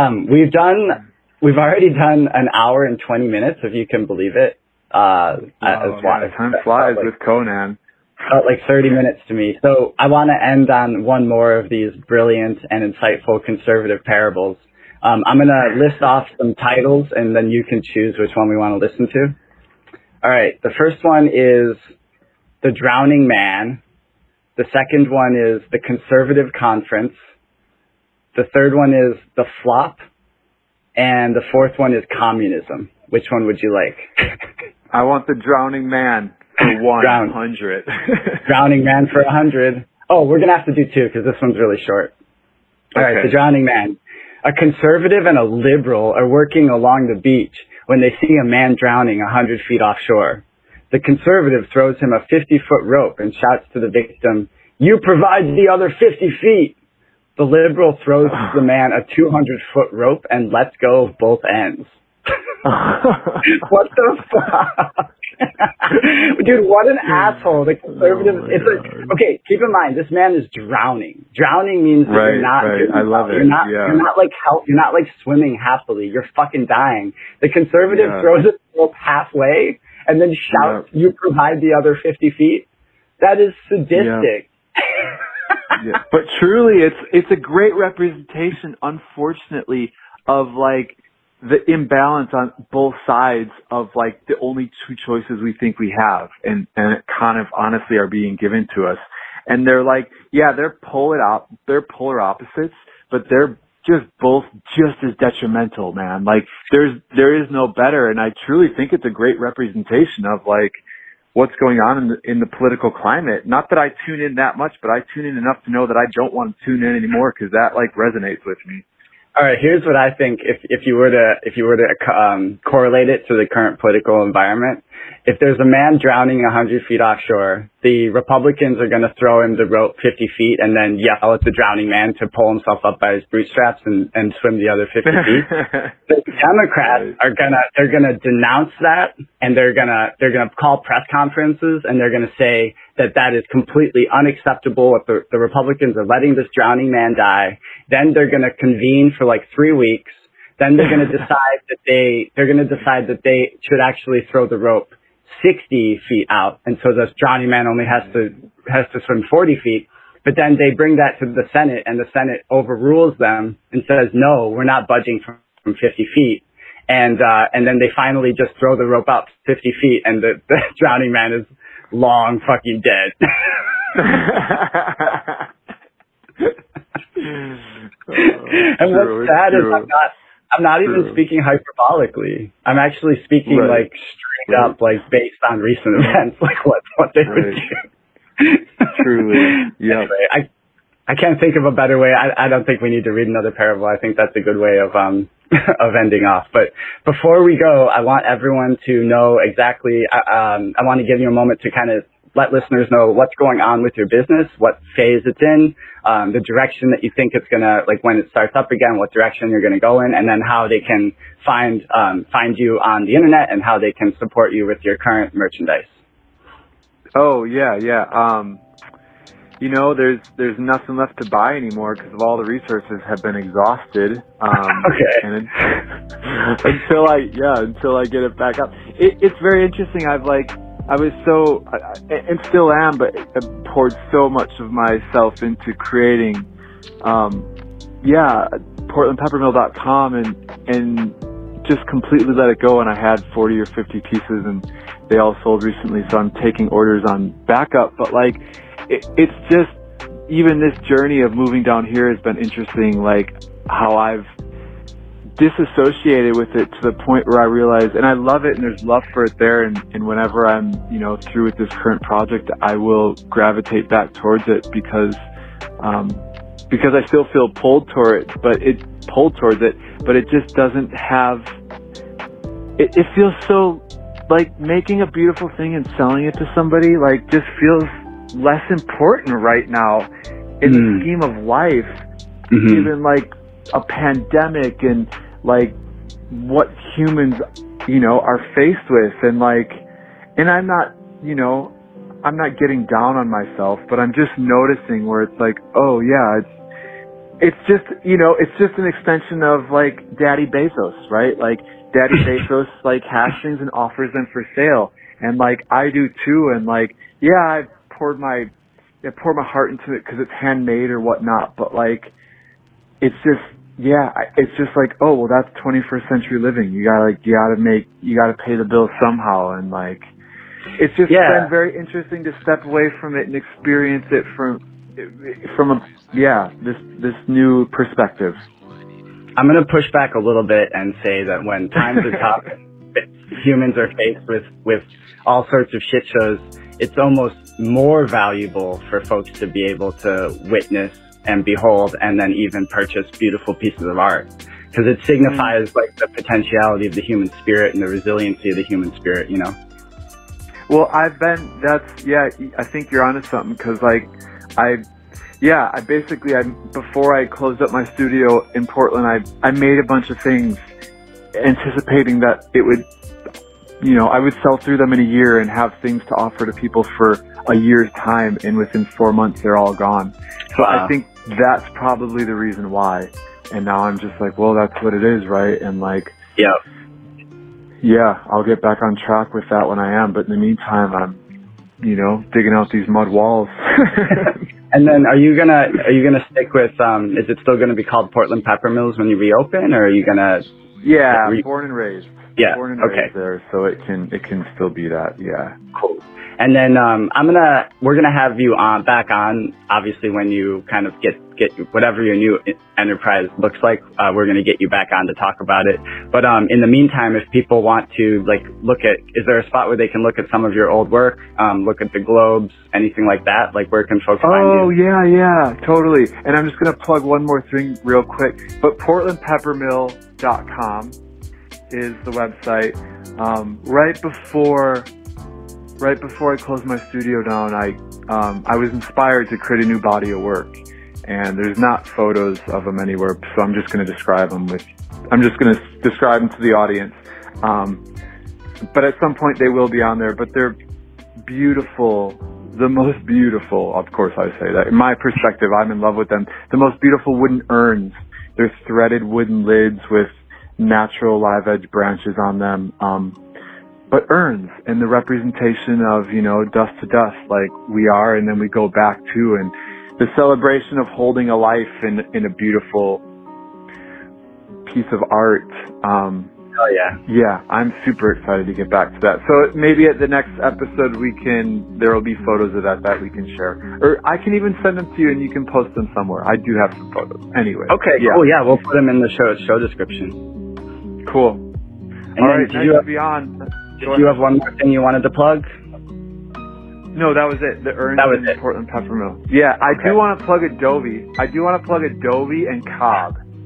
We've already done an hour and 20 minutes, if you can believe it. Time flies with Conan. Felt like 30 minutes to me. So I want to end on one more of these brilliant and insightful conservative parables. I'm going to list off some titles, and then you can choose which one we want to listen to. All right. The first one is The Drowning Man. The second one is The Conservative Conference. The third one is The Flop. And the fourth one is Communism. Which one would you like? I want The Drowning Man for 100. Drowning Man for 100. Oh, we're going to have to do two because this one's really short. All right, The Drowning Man. A conservative and a liberal are working along the beach when they see a man drowning 100 feet offshore. The conservative throws him a 50-foot rope and shouts to the victim, "You provide the other 50 feet." The liberal throws the man a 200-foot rope and lets go of both ends. What the fuck? Dude, what an asshole. The conservative, okay, keep in mind, this man is drowning. Drowning means that you're not, I love it. You're not like swimming happily. You're fucking dying. The conservative throws it rope halfway and then shouts, "You provide the other 50 feet." That is sadistic. But truly, it's a great representation, unfortunately, of like the imbalance on both sides of like the only two choices we think we have, and kind of honestly are being given to us. And they're like, they're polar opposites, but they're just both just as detrimental, man. Like there is no better, and I truly think it's a great representation of like what's going on in the political climate. Not that I tune in that much, but I tune in enough to know that I don't want to tune in anymore because that like resonates with me. All right, here's what I think. If you were to correlate it to the current political environment, if there's a man drowning 100 feet offshore, the Republicans are going to throw him the rope 50 feet and then yell at the drowning man to pull himself up by his bootstraps and swim the other 50 feet. The Democrats they're gonna denounce that, and they're gonna call press conferences, and they're gonna say that is completely unacceptable. If the Republicans are letting this drowning man die, then they're gonna convene for like 3 weeks. Then they're gonna decide that they should actually throw the rope 60 feet out, and so this drowning man only has to swim 40 feet. But then they bring that to the Senate, and the Senate overrules them and says, no, we're not budging from 50 feet. And then they finally just throw the rope out 50 feet, and the drowning man is long fucking dead. And what's sad is I'm not even speaking hyperbolically. I'm actually speaking like straight up, like based on recent events, like what they would do. Truly. Yeah. Anyway, I can't think of a better way. I don't think we need to read another parable. I think that's a good way of of ending off. But before we go, I want everyone to know exactly, I want to give you a moment to kind of let listeners know what's going on with your business, what phase it's in, the direction that you think it's going to, like when it starts up again, what direction you're going to go in, and then how they can find you on the internet and how they can support you with your current merchandise. Oh, yeah. You know, there's nothing left to buy anymore because of all the resources have been exhausted. Okay. And until I get it back up, it's very interesting. I was so, and still am, but I poured so much of myself into creating, PortlandPeppermill.com and just completely let it go. And I had 40 or 50 pieces and they all sold recently. So I'm taking orders on backup, but like, it's just, even this journey of moving down here has been interesting, like how I've disassociated with it to the point where I realize, and I love it and there's love for it there, and whenever I'm, through with this current project, I will gravitate back towards it because I still feel pulled towards it, but it just doesn't have, it feels so, like making a beautiful thing and selling it to somebody, like just feels less important right now in the scheme of life, even like a pandemic and like what humans, are faced with. And like, and I'm not getting down on myself, but I'm just noticing where it's like, oh yeah, it's just an extension of like Daddy Bezos, right? Like Daddy Bezos like has things and offers them for sale. And like I do too. And like, yeah, I pour my heart into it because it's handmade or whatnot, but like it's just like, oh well, that's 21st century living. You gotta pay the bills somehow, and like it's just been very interesting to step away from it and experience it from this new perspective. I'm gonna push back a little bit and say that when times are tough, humans are faced with all sorts of shit shows, it's almost more valuable for folks to be able to witness and behold and then even purchase beautiful pieces of art, because it signifies like the potentiality of the human spirit and the resiliency of the human spirit, Well, I think you're onto something, because like before I closed up my studio in Portland, I made a bunch of things anticipating that it would, I would sell through them in a year and have things to offer to people for a year's time, and within 4 months they're all gone. So I think that's probably the reason why. And now I'm just like, well, that's what it is, right? And like, I'll get back on track with that when I am. But in the meantime, I'm, digging out these mud walls. And then are you gonna stick with, is it still gonna be called Portland Peppermills when you reopen, or are you gonna? Yeah, born and raised. Yeah. Born and raised there, so it can still be that. Yeah. Cool. And then we're gonna have you back on, obviously, when you kind of get whatever your new enterprise looks like. We're gonna get you back on to talk about it. But in the meantime, if people want to like look at, is there a spot where they can look at some of your old work, look at the globes, anything like that? Like, where can folks find you? Oh yeah, totally. And I'm just gonna plug one more thing real quick. But PortlandPeppermill.com is the website. Right before I closed my studio down, I was inspired to create a new body of work, and there's not photos of them anywhere, so I'm just going to describe them to the audience. But at some point they will be on there, but they're beautiful, the most beautiful, of course I say that. In my perspective, I'm in love with them. The most beautiful wooden urns. They're threaded wooden lids with natural live edge branches on them. But urns, and the representation of, dust to dust, like we are, and then we go back to, and the celebration of holding a life in a beautiful piece of art. Oh yeah. Yeah, I'm super excited to get back to that. So maybe at the next episode there will be photos of that we can share. Or I can even send them to you and you can post them somewhere. I do have some photos. Anyway. Okay, cool. Yeah, we'll put them in the show description. Cool. And all right, nice to be on. Did you have one more thing you wanted to plug? No, that was it. The urn in Portland Peppermill. Yeah, I do want to plug Adobe. And Cobb.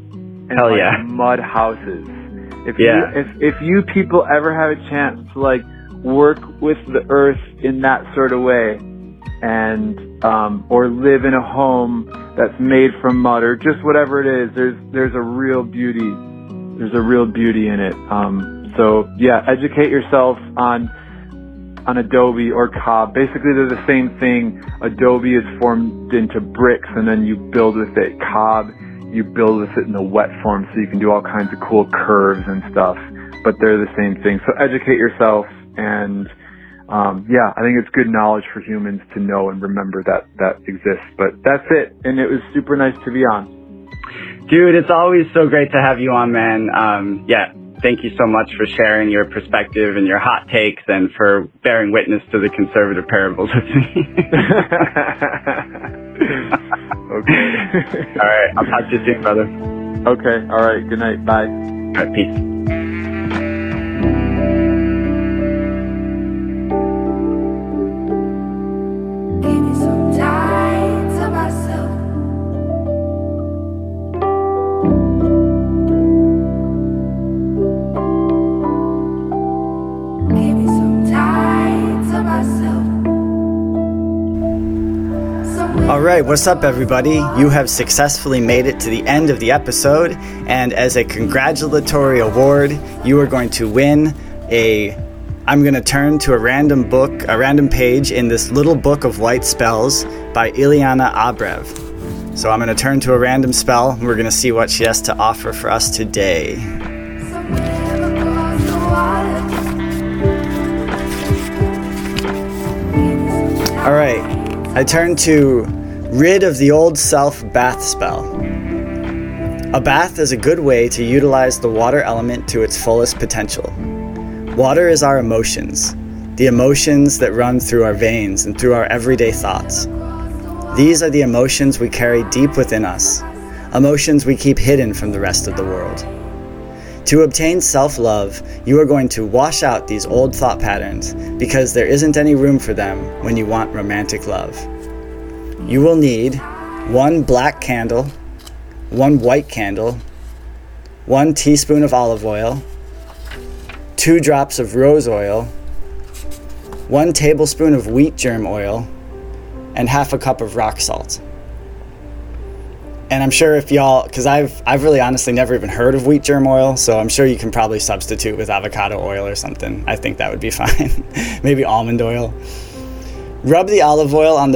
and Hell like yeah. mud houses. If you people ever have a chance to like work with the earth in that sort of way, and or live in a home that's made from mud, or just whatever it is, there's a real beauty. There's a real beauty in it. So yeah, educate yourself on adobe or cob. Basically, they're the same thing. Adobe is formed into bricks, and then you build with it. Cob, you build with it in the wet form, so you can do all kinds of cool curves and stuff. But they're the same thing. So educate yourself, and I think it's good knowledge for humans to know and remember that exists. But that's it, and it was super nice to be on. Dude, it's always so great to have you on, man. Thank you so much for sharing your perspective and your hot takes, and for bearing witness to the conservative parables with me. Okay. All right. I'll talk to you soon, brother. Okay. All right. Good night. Bye. All right. Peace. Give me some time to myself. Give me some time to myself. All right, what's up, everybody? You have successfully made it to the end of the episode, and as a congratulatory award, you are going to win I'm going to turn to a random page in this little book of white spells by Ileana Abrev. So I'm going to turn to a random spell, and we're going to see what she has to offer for us today. All right, I turn to Rid of the Old Self Bath Spell. A bath is a good way to utilize the water element to its fullest potential. Water is our emotions, the emotions that run through our veins and through our everyday thoughts. These are the emotions we carry deep within us, emotions we keep hidden from the rest of the world. To obtain self-love, you are going to wash out these old thought patterns because there isn't any room for them when you want romantic love. You will need 1 black candle, 1 white candle, 1 teaspoon of olive oil, 2 drops of rose oil, 1 tablespoon of wheat germ oil, and half a cup of rock salt. And I'm sure if y'all, because I've really honestly never even heard of wheat germ oil, so I'm sure you can probably substitute with avocado oil or something. I think that would be fine. Maybe almond oil. Rub the olive oil on the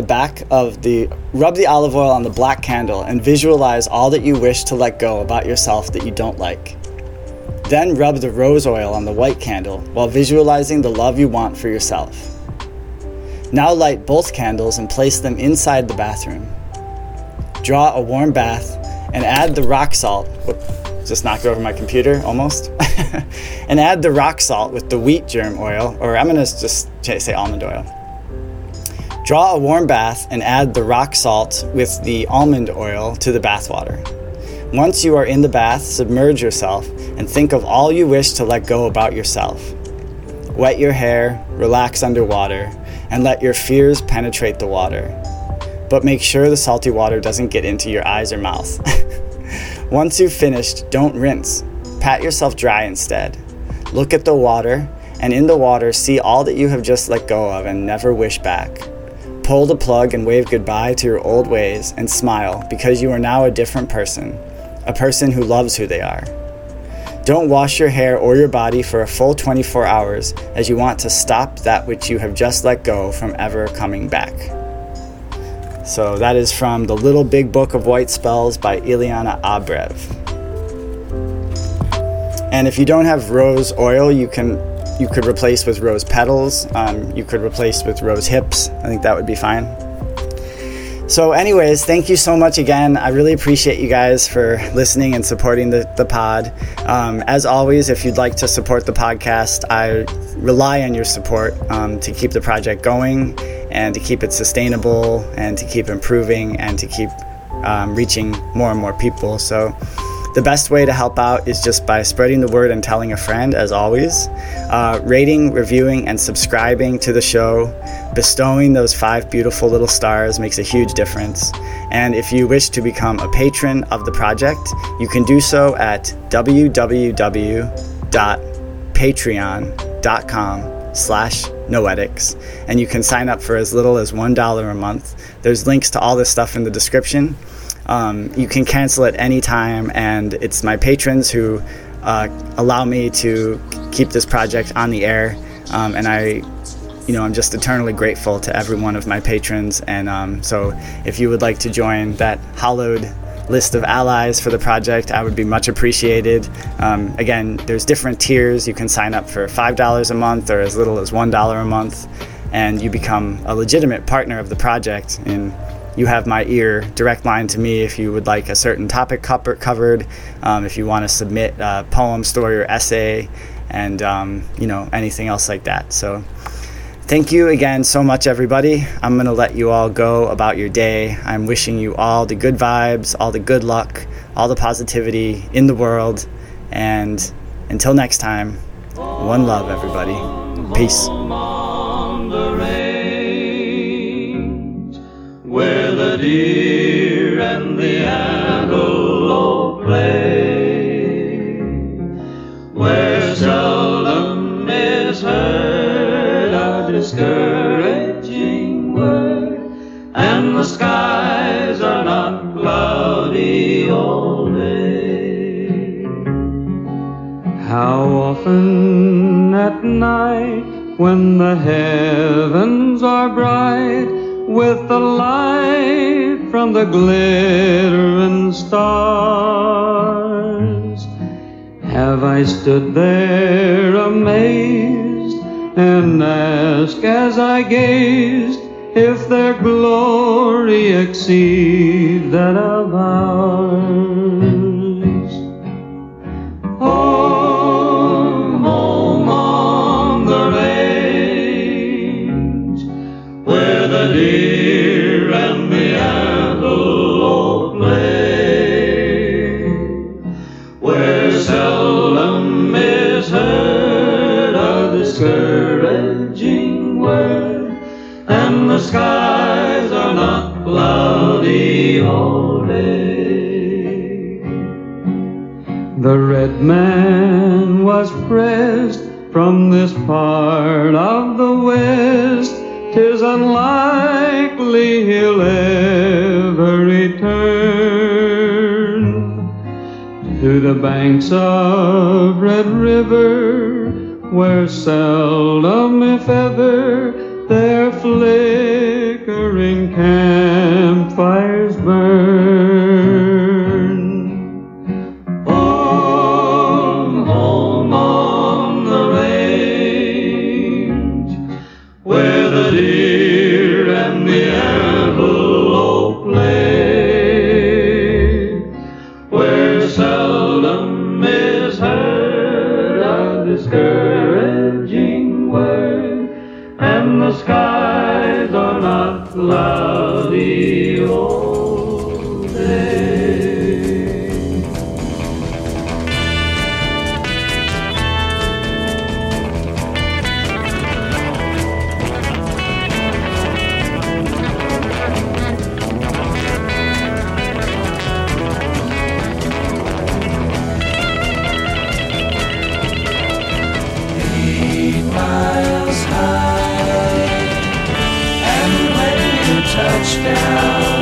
black candle and visualize all that you wish to let go about yourself that you don't like. Then rub the rose oil on the white candle while visualizing the love you want for yourself. Now light both candles and place them inside the bathroom. Draw a warm bath and add the rock salt. Just knocked over my computer, almost. And add the rock salt with the wheat germ oil, or I'm going to just say almond oil. Draw a warm bath and add the rock salt with the almond oil to the bath water. Once you are in the bath, submerge yourself and think of all you wish to let go about yourself. Wet your hair, relax underwater, and let your fears penetrate the water. But make sure the salty water doesn't get into your eyes or mouth. Once you've finished, don't rinse. Pat yourself dry instead. Look at the water, and in the water, see all that you have just let go of and never wish back. Pull the plug and wave goodbye to your old ways and smile because you are now a different person, a person who loves who they are. Don't wash your hair or your body for a full 24 hours as you want to stop that which you have just let go from ever coming back. So that is from The Little Big Book of White Spells by Ileana Abrev. And if you don't have rose oil, you could replace with rose petals. You could replace with rose hips. I think that would be fine. So anyways, thank you so much again. I really appreciate you guys for listening and supporting the pod. As always, if you'd like to support the podcast, I rely on your support to keep the project going and to keep it sustainable and to keep improving and to keep reaching more and more people. So The best way to help out is just by spreading the word and telling a friend, as always. Rating, reviewing, and subscribing to the show. Bestowing those 5 beautiful little stars makes a huge difference. And if you wish to become a patron of the project, you can do so at www.patreon.com/noetics, and you can sign up for as little as $1 a month. There's links to all this stuff in the description. You can cancel at any time, and it's my patrons who allow me to keep this project on the air, and I'm just eternally grateful to every one of my patrons. And so if you would like to join that hallowed list of allies for the project, I would be much appreciated. Again, there's different tiers. You can sign up for $5 a month or as little as $1 a month, and you become a legitimate partner of the project, and you have my ear, direct line to me if you would like a certain topic covered, if you want to submit a poem, story, or essay, and anything else like that. So thank you again so much, everybody. I'm going to let you all go about your day. I'm wishing you all the good vibes, all the good luck, all the positivity in the world. And until next time, one love, everybody. Peace. Where the deer and the antelope play, where seldom is heard a discouraging word, and the skies are not cloudy all day. How often at night, when the heavens are bright, with the light from the glittering stars, have I stood there amazed and asked as I gazed if their glory exceed that of ours. Home, home on the range, where the deer and the antelope play, where seldom is heard a discouraging word, and the skies are not cloudy all day. The red man was pressed from this part of the West. 'Tis unlikely he'll ever return to the banks of Red River, where seldom, if ever, their flickering campfires burn. Home, home on the range, where the deer and the antelope play, where seldom is heard a discouraging word, and the skies are not cloudy all day. Touchdown.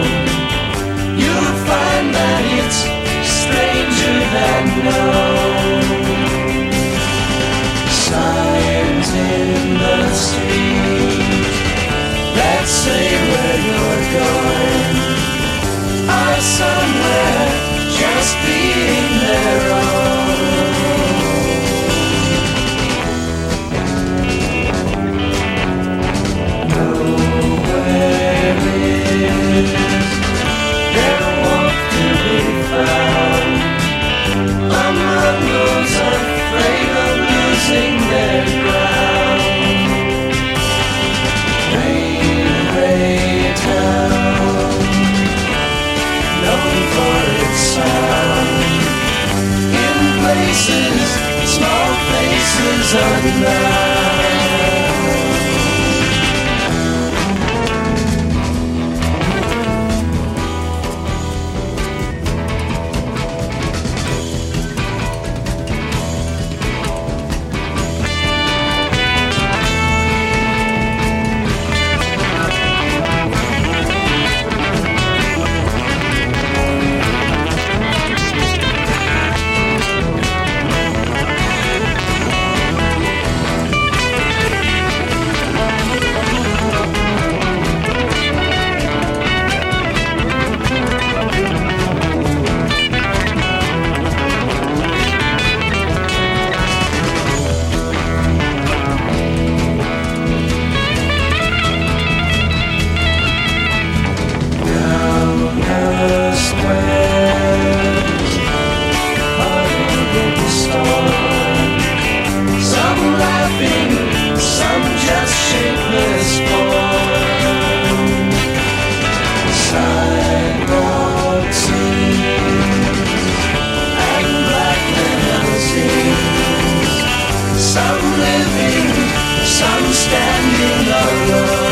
sun standing alone.